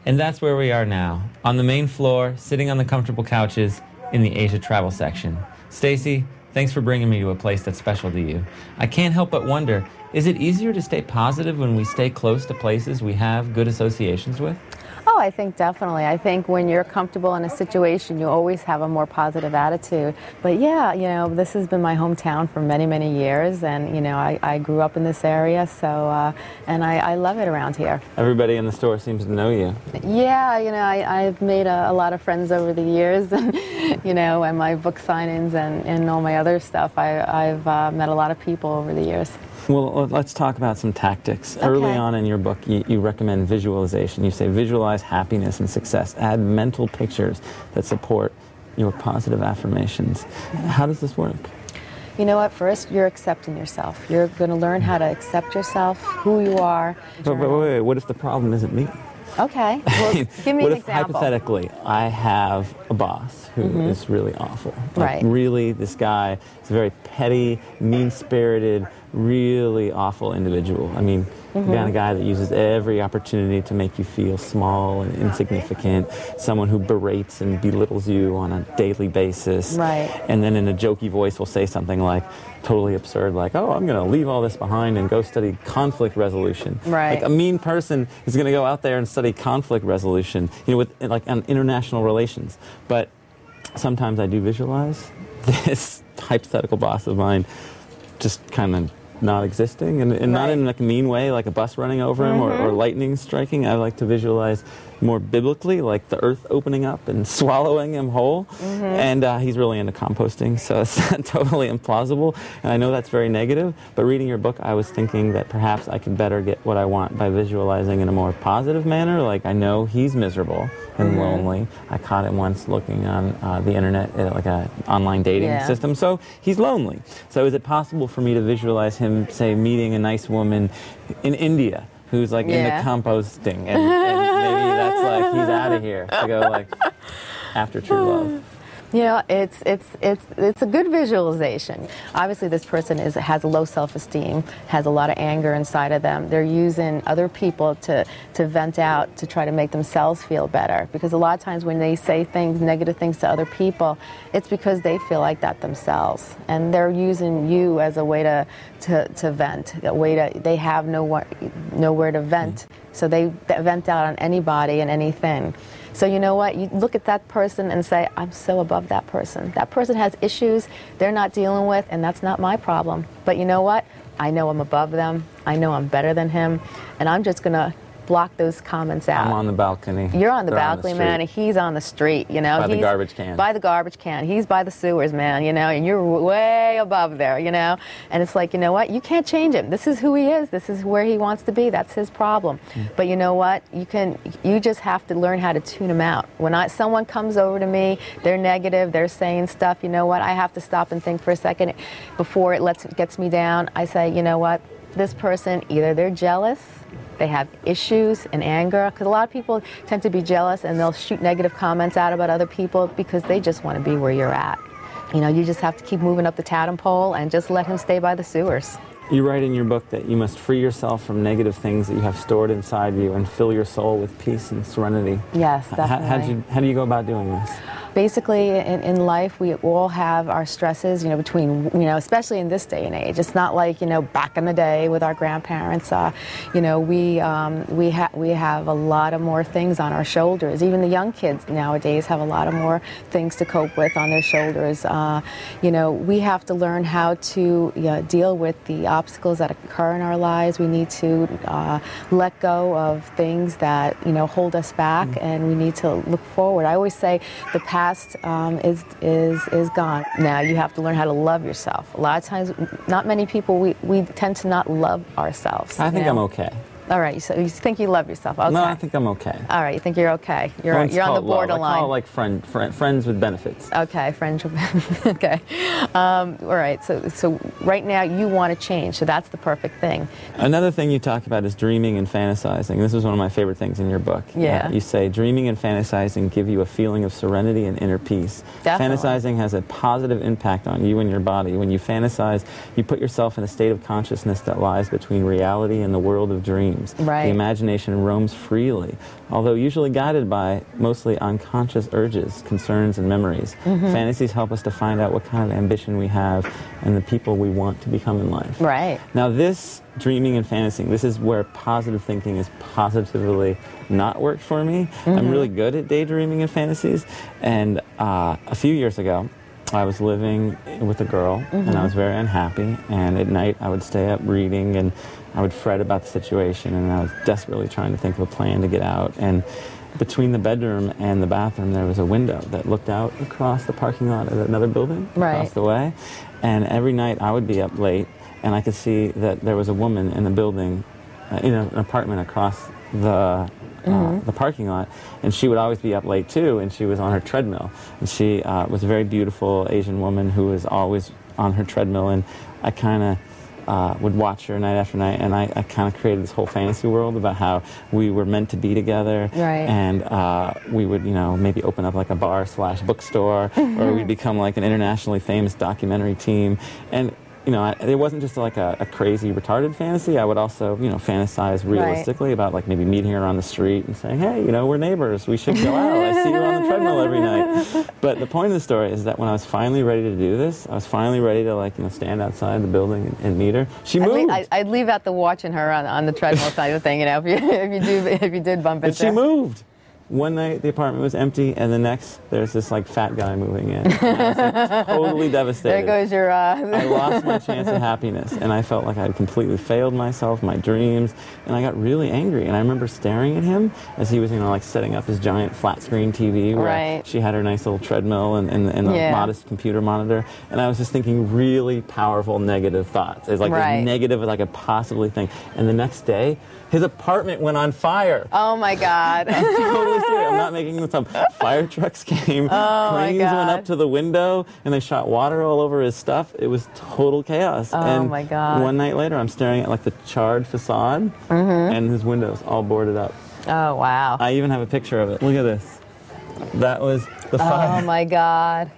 And that's where we are now, on the main floor, sitting on the comfortable couches in the Asia travel section. Stacy, thanks for bringing me to a place that's special to you. I can't help but wonder, is it easier to stay positive when we stay close to places we have good associations with? Oh, I think definitely. I think when you're comfortable in a situation, you always have a more positive attitude. But yeah, you know, this has been my hometown for many, many years, and you know, I, I grew up in this area, so uh, and I, I love it around here. Everybody in the store seems to know you. Yeah, you know, I, I've made a, a lot of friends over the years, and you know, and my book signings and, and all my other stuff. I, I've uh, met a lot of people over the years. Well, let's talk about some tactics. Okay. Early on in your book, you, you recommend visualization. You say visualize happiness and success. Add mental pictures that support your positive affirmations. How does this work? You know what? First, you're accepting yourself. You're going to learn how to accept yourself, who you are. But, but wait, wait, what if the problem isn't me? Okay. Well, give me what an if, example. hypothetically, I have a boss who Mhm. is really awful? Like, Right. really, this guy is a very petty, mean-spirited, really awful individual. I mean, Mhm. the kind of guy that uses every opportunity to make you feel small and insignificant, someone who berates and belittles you on a daily basis. Right. And then in a jokey voice will say something like, totally absurd, like, oh, I'm going to leave all this behind and go study conflict resolution. Right. Like a mean person is going to go out there and study conflict resolution, you know, with like on international relations. But sometimes I do visualize this hypothetical boss of mine just kind of not existing, and, and not Right. in like a mean way, like a bus running over him or, or lightning striking. I like to visualize more biblically, like the earth opening up and swallowing him whole. Mhm. And uh, he's really into composting, so it's totally implausible. And I know that's very negative, but reading your book, I was thinking that perhaps I could better get what I want by visualizing in a more positive manner. Like, I know he's miserable and Mhm. lonely. I caught him once looking on uh, the internet at like an online dating Yeah. system. So he's lonely. So is it possible for me to visualize him, say, meeting a nice woman in India who's like Yeah. into composting, and, and maybe that's like he's out of here to go like after true love? You know, it's it's it's it's a good visualization. Obviously, this person is has low self-esteem, has a lot of anger inside of them. They're using other people to to vent out, to try to make themselves feel better. Because a lot of times when they say things, negative things to other people, it's because they feel like that themselves, and they're using you as a way to to, to vent, a way to they have nowhere nowhere to vent, so they vent out on anybody and anything. So you know what? You look at that person and say, I'm so above that person. That person has issues they're not dealing with, and that's not my problem. But you know what? I know I'm above them. I know I'm better than him, and I'm just going to block those comments out. I'm on the balcony. You're on the They're balcony, street. man, and he's on the street, you know. By the He's garbage can. By the garbage can. He's by the sewers, man, you know, and you're way above there, you know. And it's like, you know what? You can't change him. This is who he is. This is where he wants to be. That's his problem. Mm. But you know what? You can. You just have to learn how to tune him out. When I someone comes over to me, they're negative, they're saying stuff, you know what? I have to stop and think for a second before it lets gets me down. I say, you know what? This person, either they're jealous, they have issues and anger, because a lot of people tend to be jealous and they'll shoot negative comments out about other people because they just want to be where you're at. You know, you just have to keep moving up the totem pole and just let him stay by the sewers. You write in your book that you must free yourself from negative things that you have stored inside you and fill your soul with peace and serenity. Yes, How, definitely. how, you, how do you go about doing this? Basically, in, in life, we all have our stresses, you know, between, you know, especially in this day and age. It's not like, you know, back in the day with our grandparents. Uh, you know, we um, we, ha- we have a lot of more things on our shoulders. Even the young kids nowadays have a lot of more things to cope with on their shoulders. Uh, you know, we have to learn how to you know, deal with the obstacles that occur in our lives. We need to uh, let go of things that, you know, hold us back, mm-hmm. and we need to look forward. I always say the past um, is is is gone. Now you have to learn how to love yourself. A lot of times, not many people, we, we tend to not love ourselves. I think you know? I'm okay. All right, so you think you love yourself? Okay. No, I think I'm okay. All right, you think you're okay? You're I wouldn't you're on call the it love. borderline. I call it like friend, friend, friends with benefits. Okay, friendship. Okay. Um, all right. So, so right now you want to change. So that's the perfect thing. Another thing you talk about is dreaming and fantasizing. This is one of my favorite things in your book. Yeah. Uh, you say dreaming and fantasizing give you a feeling of serenity and inner peace. Definitely. Fantasizing has a positive impact on you and your body. When you fantasize, you put yourself in a state of consciousness that lies between reality and the world of dreams. dreams. Right. The imagination roams freely, although usually guided by mostly unconscious urges, concerns, and memories. Mm-hmm. Fantasies help us to find out what kind of ambition we have and the people we want to become in life. Right. Now this dreaming and fantasying, this is where positive thinking has positively not worked for me. Mm-hmm. I'm really good at daydreaming and fantasies, and uh, a few years ago, I was living with a girl, mm-hmm. and I was very unhappy, and at night I would stay up reading, and I would fret about the situation, and I was desperately trying to think of a plan to get out, and between the bedroom and the bathroom there was a window that looked out across the parking lot of another building right. across the way, and every night I would be up late, and I could see that there was a woman in the building, uh, in a, an apartment across the Uh, mm-hmm. the parking lot, and she would always be up late too, and she was on her treadmill, and she uh, was a very beautiful Asian woman who was always on her treadmill, and I kind of uh, would watch her night after night, and I, I kind of created this whole fantasy world about how we were meant to be together, right. and uh, we would, you know, maybe open up like a bar slash bookstore, or we'd become like an internationally famous documentary team, and you know, I, it wasn't just like a, a crazy, retarded fantasy. I would also, you know, fantasize realistically right. about like maybe meeting her on the street and saying, hey, you know, we're neighbors. We should go out. I see you on the treadmill every night. But the point of the story is that when I was finally ready to do this, I was finally ready to like, you know, stand outside the building and, and meet her. She moved. I'd leave, I'd leave out the watching her on, on the treadmill side of the thing, you know, if you, if you, do, if you did bump into her. But she moved. One night the apartment was empty, and the next there's this like fat guy moving in. And I was like, totally devastated. There goes your. Uh... I lost my chance at happiness, and I felt like I had completely failed myself, my dreams, and I got really angry. And I remember staring at him as he was, you know, like setting up his giant flat screen T V where right. she had her nice little treadmill and, and, and a yeah. modest computer monitor, and I was just thinking really powerful negative thoughts. It's like right. as negative as I could possibly think. And the next day, his apartment went on fire. Oh my God! I'm totally serious. I'm not making this up. Fire trucks came, oh cranes my God. went up to the window, and they shot water all over his stuff. It was total chaos. Oh and my God! One night later, I'm staring at like the charred facade, mm-hmm. and his windows all boarded up. Oh wow! I even have a picture of it. Look at this. That was the fire. Oh my God!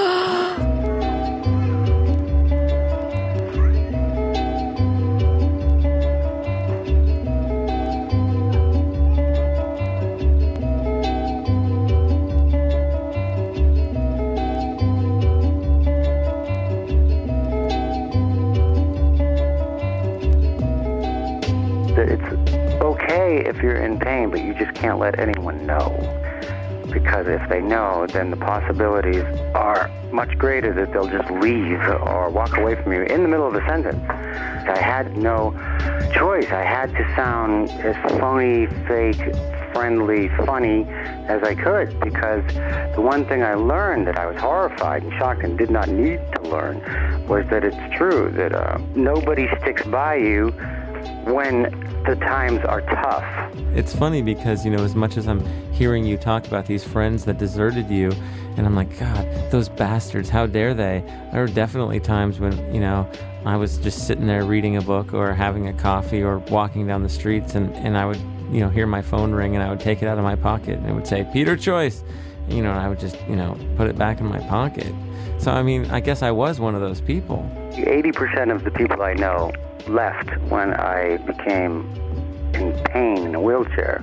If you're in pain, but you just can't let anyone know, because if they know, then the possibilities are much greater that they'll just leave or walk away from you in the middle of a sentence. I had no choice. I had to sound as phony, fake, friendly, funny as I could, because the one thing I learned that I was horrified and shocked and did not need to learn was that it's true, that uh, nobody sticks by you when the times are tough. It's funny because, you know, as much as I'm hearing you talk about these friends that deserted you, and I'm like, God, those bastards, how dare they? There were definitely times when, you know, I was just sitting there reading a book or having a coffee or walking down the streets, and, and I would, you know, hear my phone ring, and I would take it out of my pocket, and it would say, Peter Choice. And, you know, and I would just, you know, put it back in my pocket. So, I mean, I guess I was one of those people. eighty percent of the people I know left when I became in pain in a wheelchair.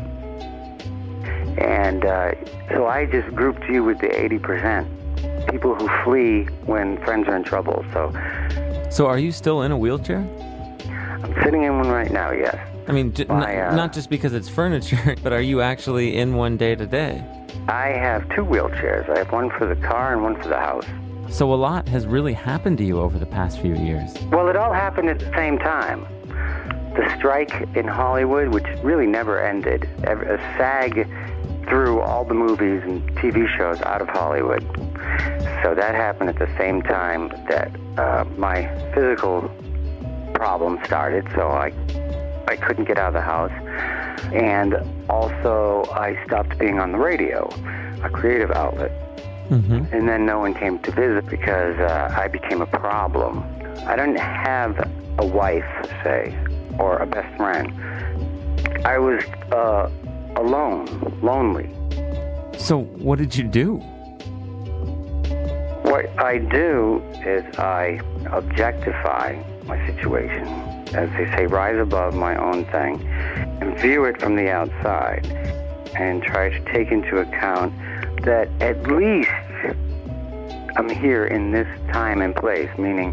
And uh, so I just grouped you with the eighty percent. People who flee when friends are in trouble. So So are you still in a wheelchair? I'm sitting in one right now, yes. I mean, j- My, n- uh, not just because it's furniture, but are you actually in one day to day? I have two wheelchairs. I have one for the car and one for the house. So a lot has really happened to you over the past few years. Well, it all happened at the same time. The strike in Hollywood, which really never ended. A SAG threw all the movies and T V shows out of Hollywood. So that happened at the same time that uh, my physical problem started, so I, I couldn't get out of the house. And also, I stopped being on the radio, a creative outlet. Mm-hmm. And then no one came to visit because uh, I became a problem. I didn't have a wife, say, or a best friend. I was uh, alone, lonely. So what did you do? What I do is I objectify my situation. As they say, rise above my own thing and view it from the outside and try to take into account that at least I'm here in this time and place, meaning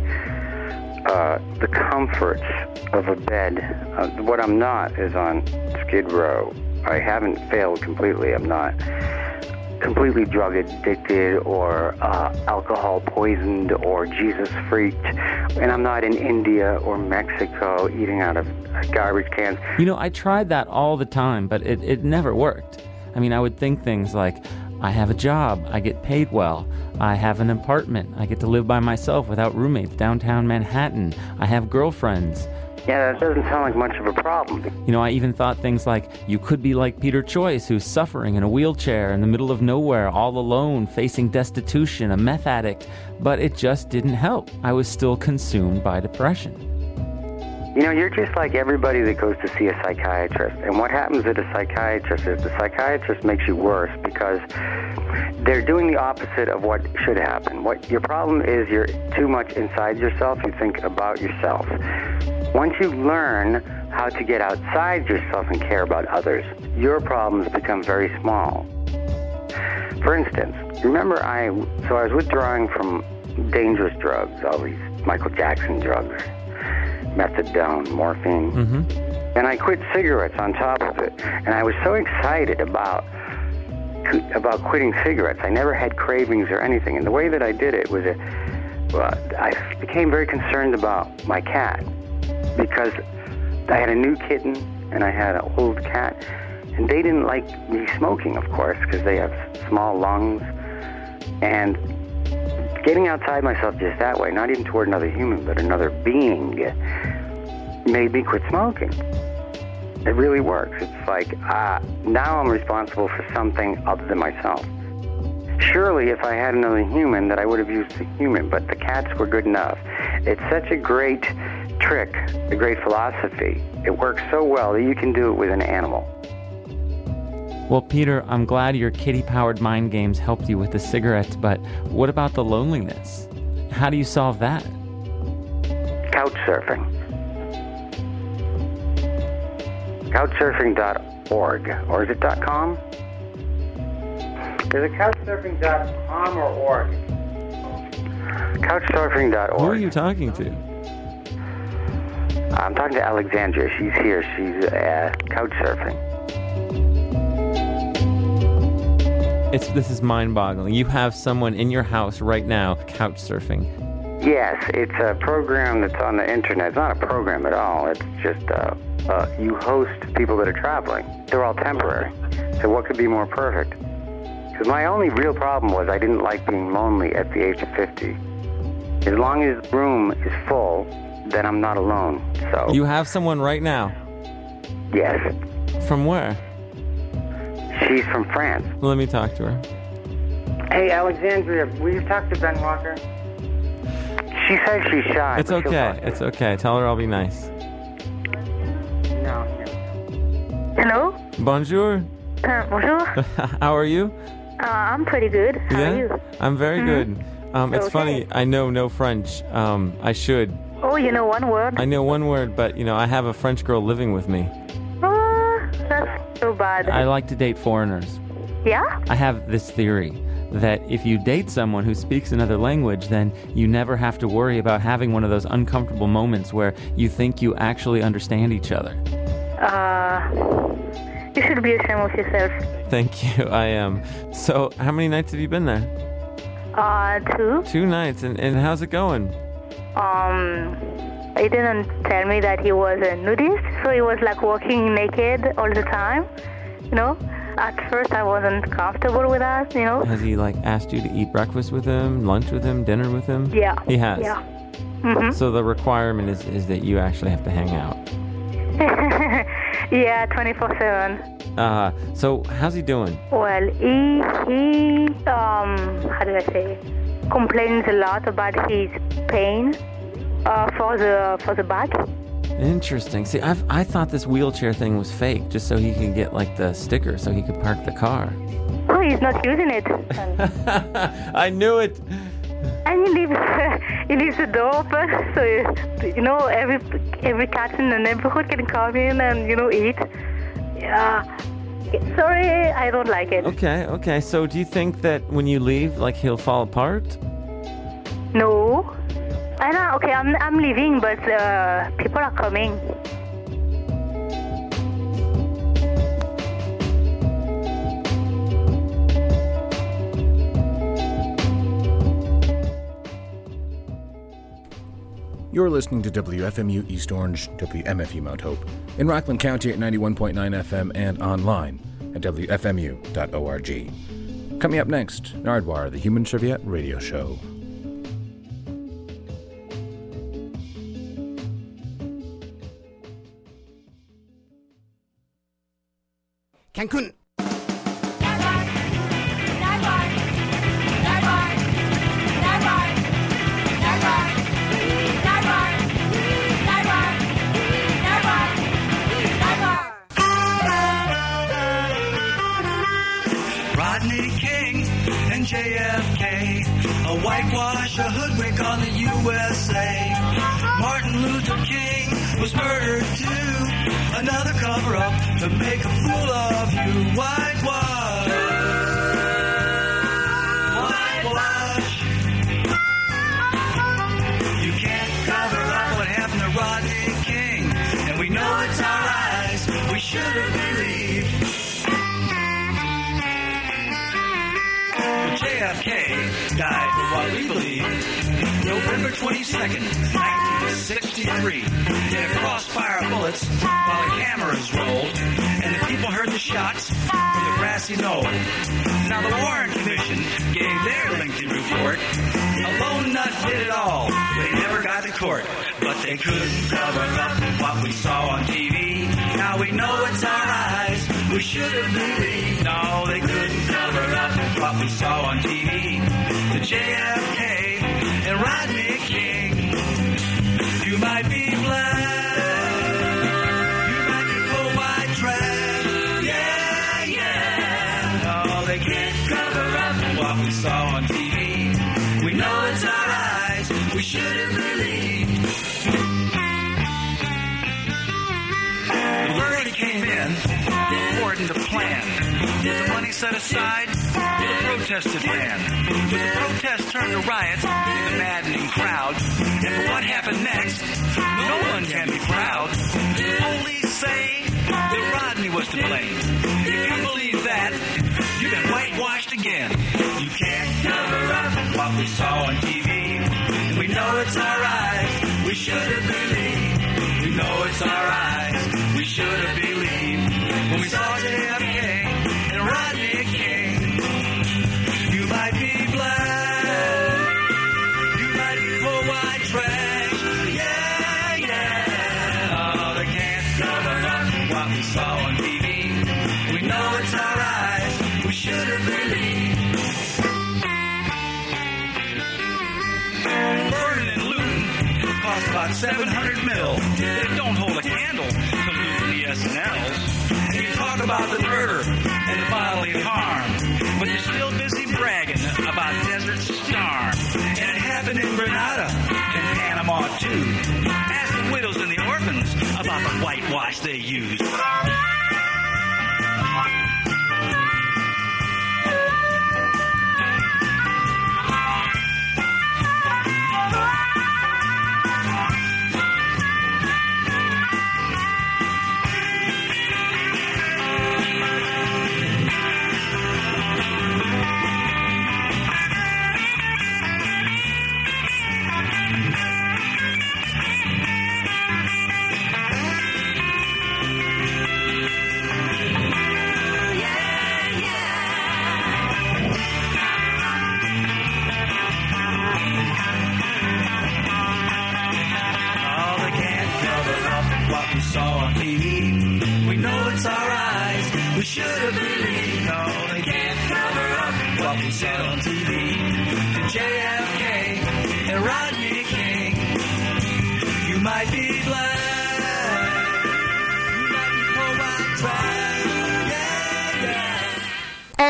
uh, the comforts of a bed. Uh, what I'm not is on Skid Row. I haven't failed completely. I'm not completely drug addicted or uh, alcohol poisoned or Jesus freaked, and I'm not in India or Mexico eating out of garbage cans. You know, I tried that all the time, but it, it never worked. I mean, I would think things like, I have a job, I get paid well, I have an apartment, I get to live by myself without roommates downtown Manhattan, I have girlfriends. Yeah, that doesn't sound like much of a problem. You know, I even thought things like, you could be like Peter Choice, who's suffering in a wheelchair in the middle of nowhere, all alone, facing destitution, a meth addict. But it just didn't help. I was still consumed by depression. You know, you're just like everybody that goes to see a psychiatrist. And what happens at a psychiatrist is the psychiatrist makes you worse because they're doing the opposite of what should happen. What your problem is, you're too much inside yourself. You think about yourself. Once you learn how to get outside yourself and care about others, your problems become very small. For instance, remember I, so I was withdrawing from dangerous drugs, all these Michael Jackson drugs, methadone, morphine, mm-hmm. and I quit cigarettes on top of it. And I was so excited about about quitting cigarettes. I never had cravings or anything. And the way that I did it was, a, well, I became very concerned about my cat. Because I had a new kitten and I had an old cat, and they didn't like me smoking, of course, because they have small lungs. And getting outside myself just that way, not even toward another human, but another being, made me quit smoking. It really works. It's like, ah, now I'm responsible for something other than myself. Surely, if I had another human, that I would have used the human, but the cats were good enough. It's such a great trick, a great philosophy. It works so well that you can do it with an animal. Well, Peter, I'm glad your kitty-powered mind games helped you with the cigarettes, but what about the loneliness? How do you solve that? Couch surfing. couchsurfing dot org. Or is it .com? Is it couchsurfing dot com or org? couchsurfing dot org. Who are you talking to? I'm talking to Alexandria. She's here. She's uh, couch surfing. It's this is mind-boggling. You have someone in your house right now couch surfing. Yes, it's a program that's on the internet. It's not a program at all. It's just uh, uh, you host people that are traveling. They're all temporary. So what could be more perfect? Because my only real problem was I didn't like being lonely at the age of fifty. As long as the room is full, then I'm not alone. So you have someone right now? Yes. From where? She's from France. Let me talk to her. Hey, Alexandria, will you talk to Ben Walker? She says she's shy. It's okay. It's okay. Tell her I'll be nice. No. Hello? Bonjour. Uh, bonjour. How are you? Uh, I'm pretty good. How yeah? are you? I'm very mm-hmm. good. Um, it's okay. funny. I know no French. Um, I should. Oh, you know one word? I know one word, but, you know, I have a French girl living with me. Oh, that's so bad. I like to date foreigners. Yeah? I have this theory that if you date someone who speaks another language, then you never have to worry about having one of those uncomfortable moments where you think you actually understand each other. Uh, you should be ashamed of yourself. Thank you, I am. So, how many nights have you been there? Uh, two. Two nights, and, and how's it going? Um, he didn't tell me that he was a nudist, so he was like walking naked all the time, you know? At first I wasn't comfortable with that, you know? Has he, like, asked you to eat breakfast with him, lunch with him, dinner with him? Yeah. He has? Yeah. Mm-hmm. So the requirement is, is that you actually have to hang out? Yeah, twenty-four seven. Uh, so how's he doing? Well, he, he, um, how do I say, complains a lot about his pain uh, for the for the back. Interesting. See, I've, I thought this wheelchair thing was fake, just so he could get, like, the sticker so he could park the car. Oh, he's not using it. I knew it. And he lives, he leaves the door open, so you know every every cat in the neighborhood can come in and you know eat. Yeah. Sorry, I don't like it. Okay, okay. So do you think that when you leave, like, he'll fall apart? No. I don't. Okay, I'm I'm leaving, but uh, people are coming. You're listening to W F M U East Orange, W M F U Mount Hope, in Rockland County at ninety-one point nine F M and online at W F M U dot org. Coming up next, Nardwuar, the Human Serviette Radio Show. Cancun. J F K, a whitewash, a hoodwink on the U S A. Martin Luther King was murdered too. Another cover-up to make a fool of you. Whitewash. Whitewash. You can't cover up what happened to Rodney King. And we know it's our eyes. We should have believed. J F K died for what we believe November twenty-second, nineteen sixty-three, in a crossfire of bullets while the cameras rolled and the people heard the shots from the grassy knoll. Now the Warren Commission gave their lengthy report. A lone nut did it all. They never got to court, but they couldn't cover up what we saw on T V. Now we know it's our eyes. We should have believed. No, they couldn't cover up what we saw on T V. The J F K and Rodney King. You might be black. You might be poor white trash. Yeah, yeah. No, they can't cover up what we saw on T V. We know it's our eyes. We should have believed. The verdict came in according to plan. With the money set aside, the protesters ran. With the protests turned to riots in the maddening crowd. And for what happened next, no one can be proud. The police say that Rodney was to blame. If you believe that, you've been whitewashed again. You can't cover up what we saw on T V. And we know it's our eyes. We should have believed. We know it's our eyes. We should have believed. When we saw J F K and Rodney King. You might be black. You might be poor white trash. Yeah, yeah. Oh, they can't cover up what we saw on T V. We know it's our eyes. We should have believed. Burning and looting cost about seven hundred mil. They don't hold a candle to looting the S N Ls. And you talk about the murder and the bodily harm, but you're still busy bragging about Desert Storm. And it happened in Grenada and Panama too. Ask the widows and the orphans about the whitewash they use. Should have believed, no, they can't cover up what we said on T V. The J F K and Rodney King. You might be black, you might be poor white trash. Yeah, yeah. And you're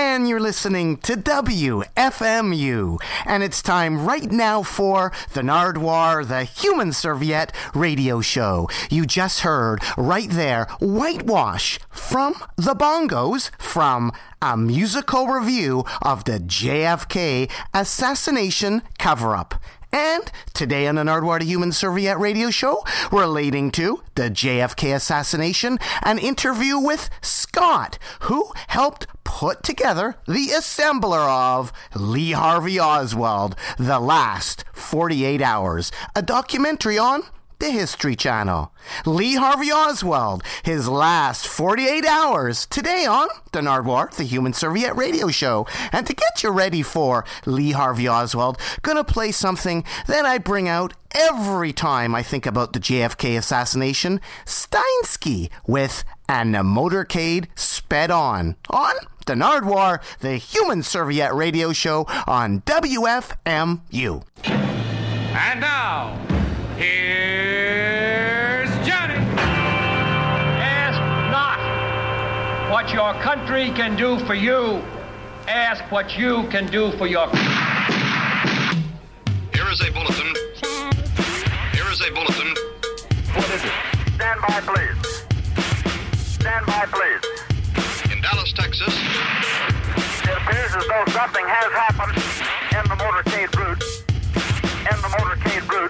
listening to W F M U, and it's time right now for the Nardwuar, the Human Serviette radio show. You just heard right there, Whitewash from the Bongos, from a musical review of the J F K assassination cover-up. And today on the Nardwuar, the Human Serviette radio show, relating to the J F K assassination, an interview with Scott, who helped put together the assembler of Lee Harvey Oswald, The Last forty-eight hours, a documentary on the History Channel. Lee Harvey Oswald, his last forty-eight hours, today on the Nardwuar, the Human Serviette radio show. And to get you ready for Lee Harvey Oswald, gonna play something that I bring out every time I think about the J F K assassination, Steinsky with And the Motorcade Sped On, on the Nardwuar, the Human Serviette radio show on W F M U. And now, here's Johnny. Ask not what your country can do for you. Ask what you can do for your country. Here is a bulletin. Here is a bulletin. What is it? Stand by, please. Stand by, please. In Dallas, Texas. It appears as though something has happened in the motorcade route. In the motorcade route.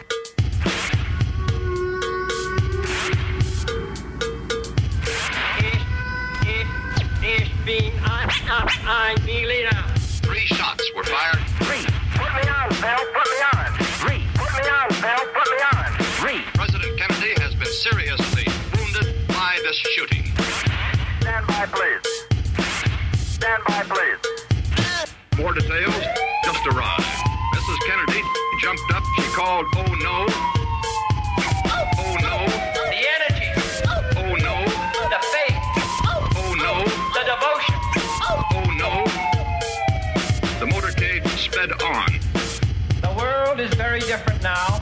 Three shots were fired. Three. Put me on, Phil. Put me on. Three. Put me on, Phil. Put me on. Three. President Kennedy has been seriously wounded by this shooting. Stand by, please. Stand by, please. More details just arrived. Missus Kennedy jumped up. She called, "Oh no! Oh no! The energy. Oh no! The faith. Oh no! The devotion. Oh no! The motorcade sped on. The world is very different now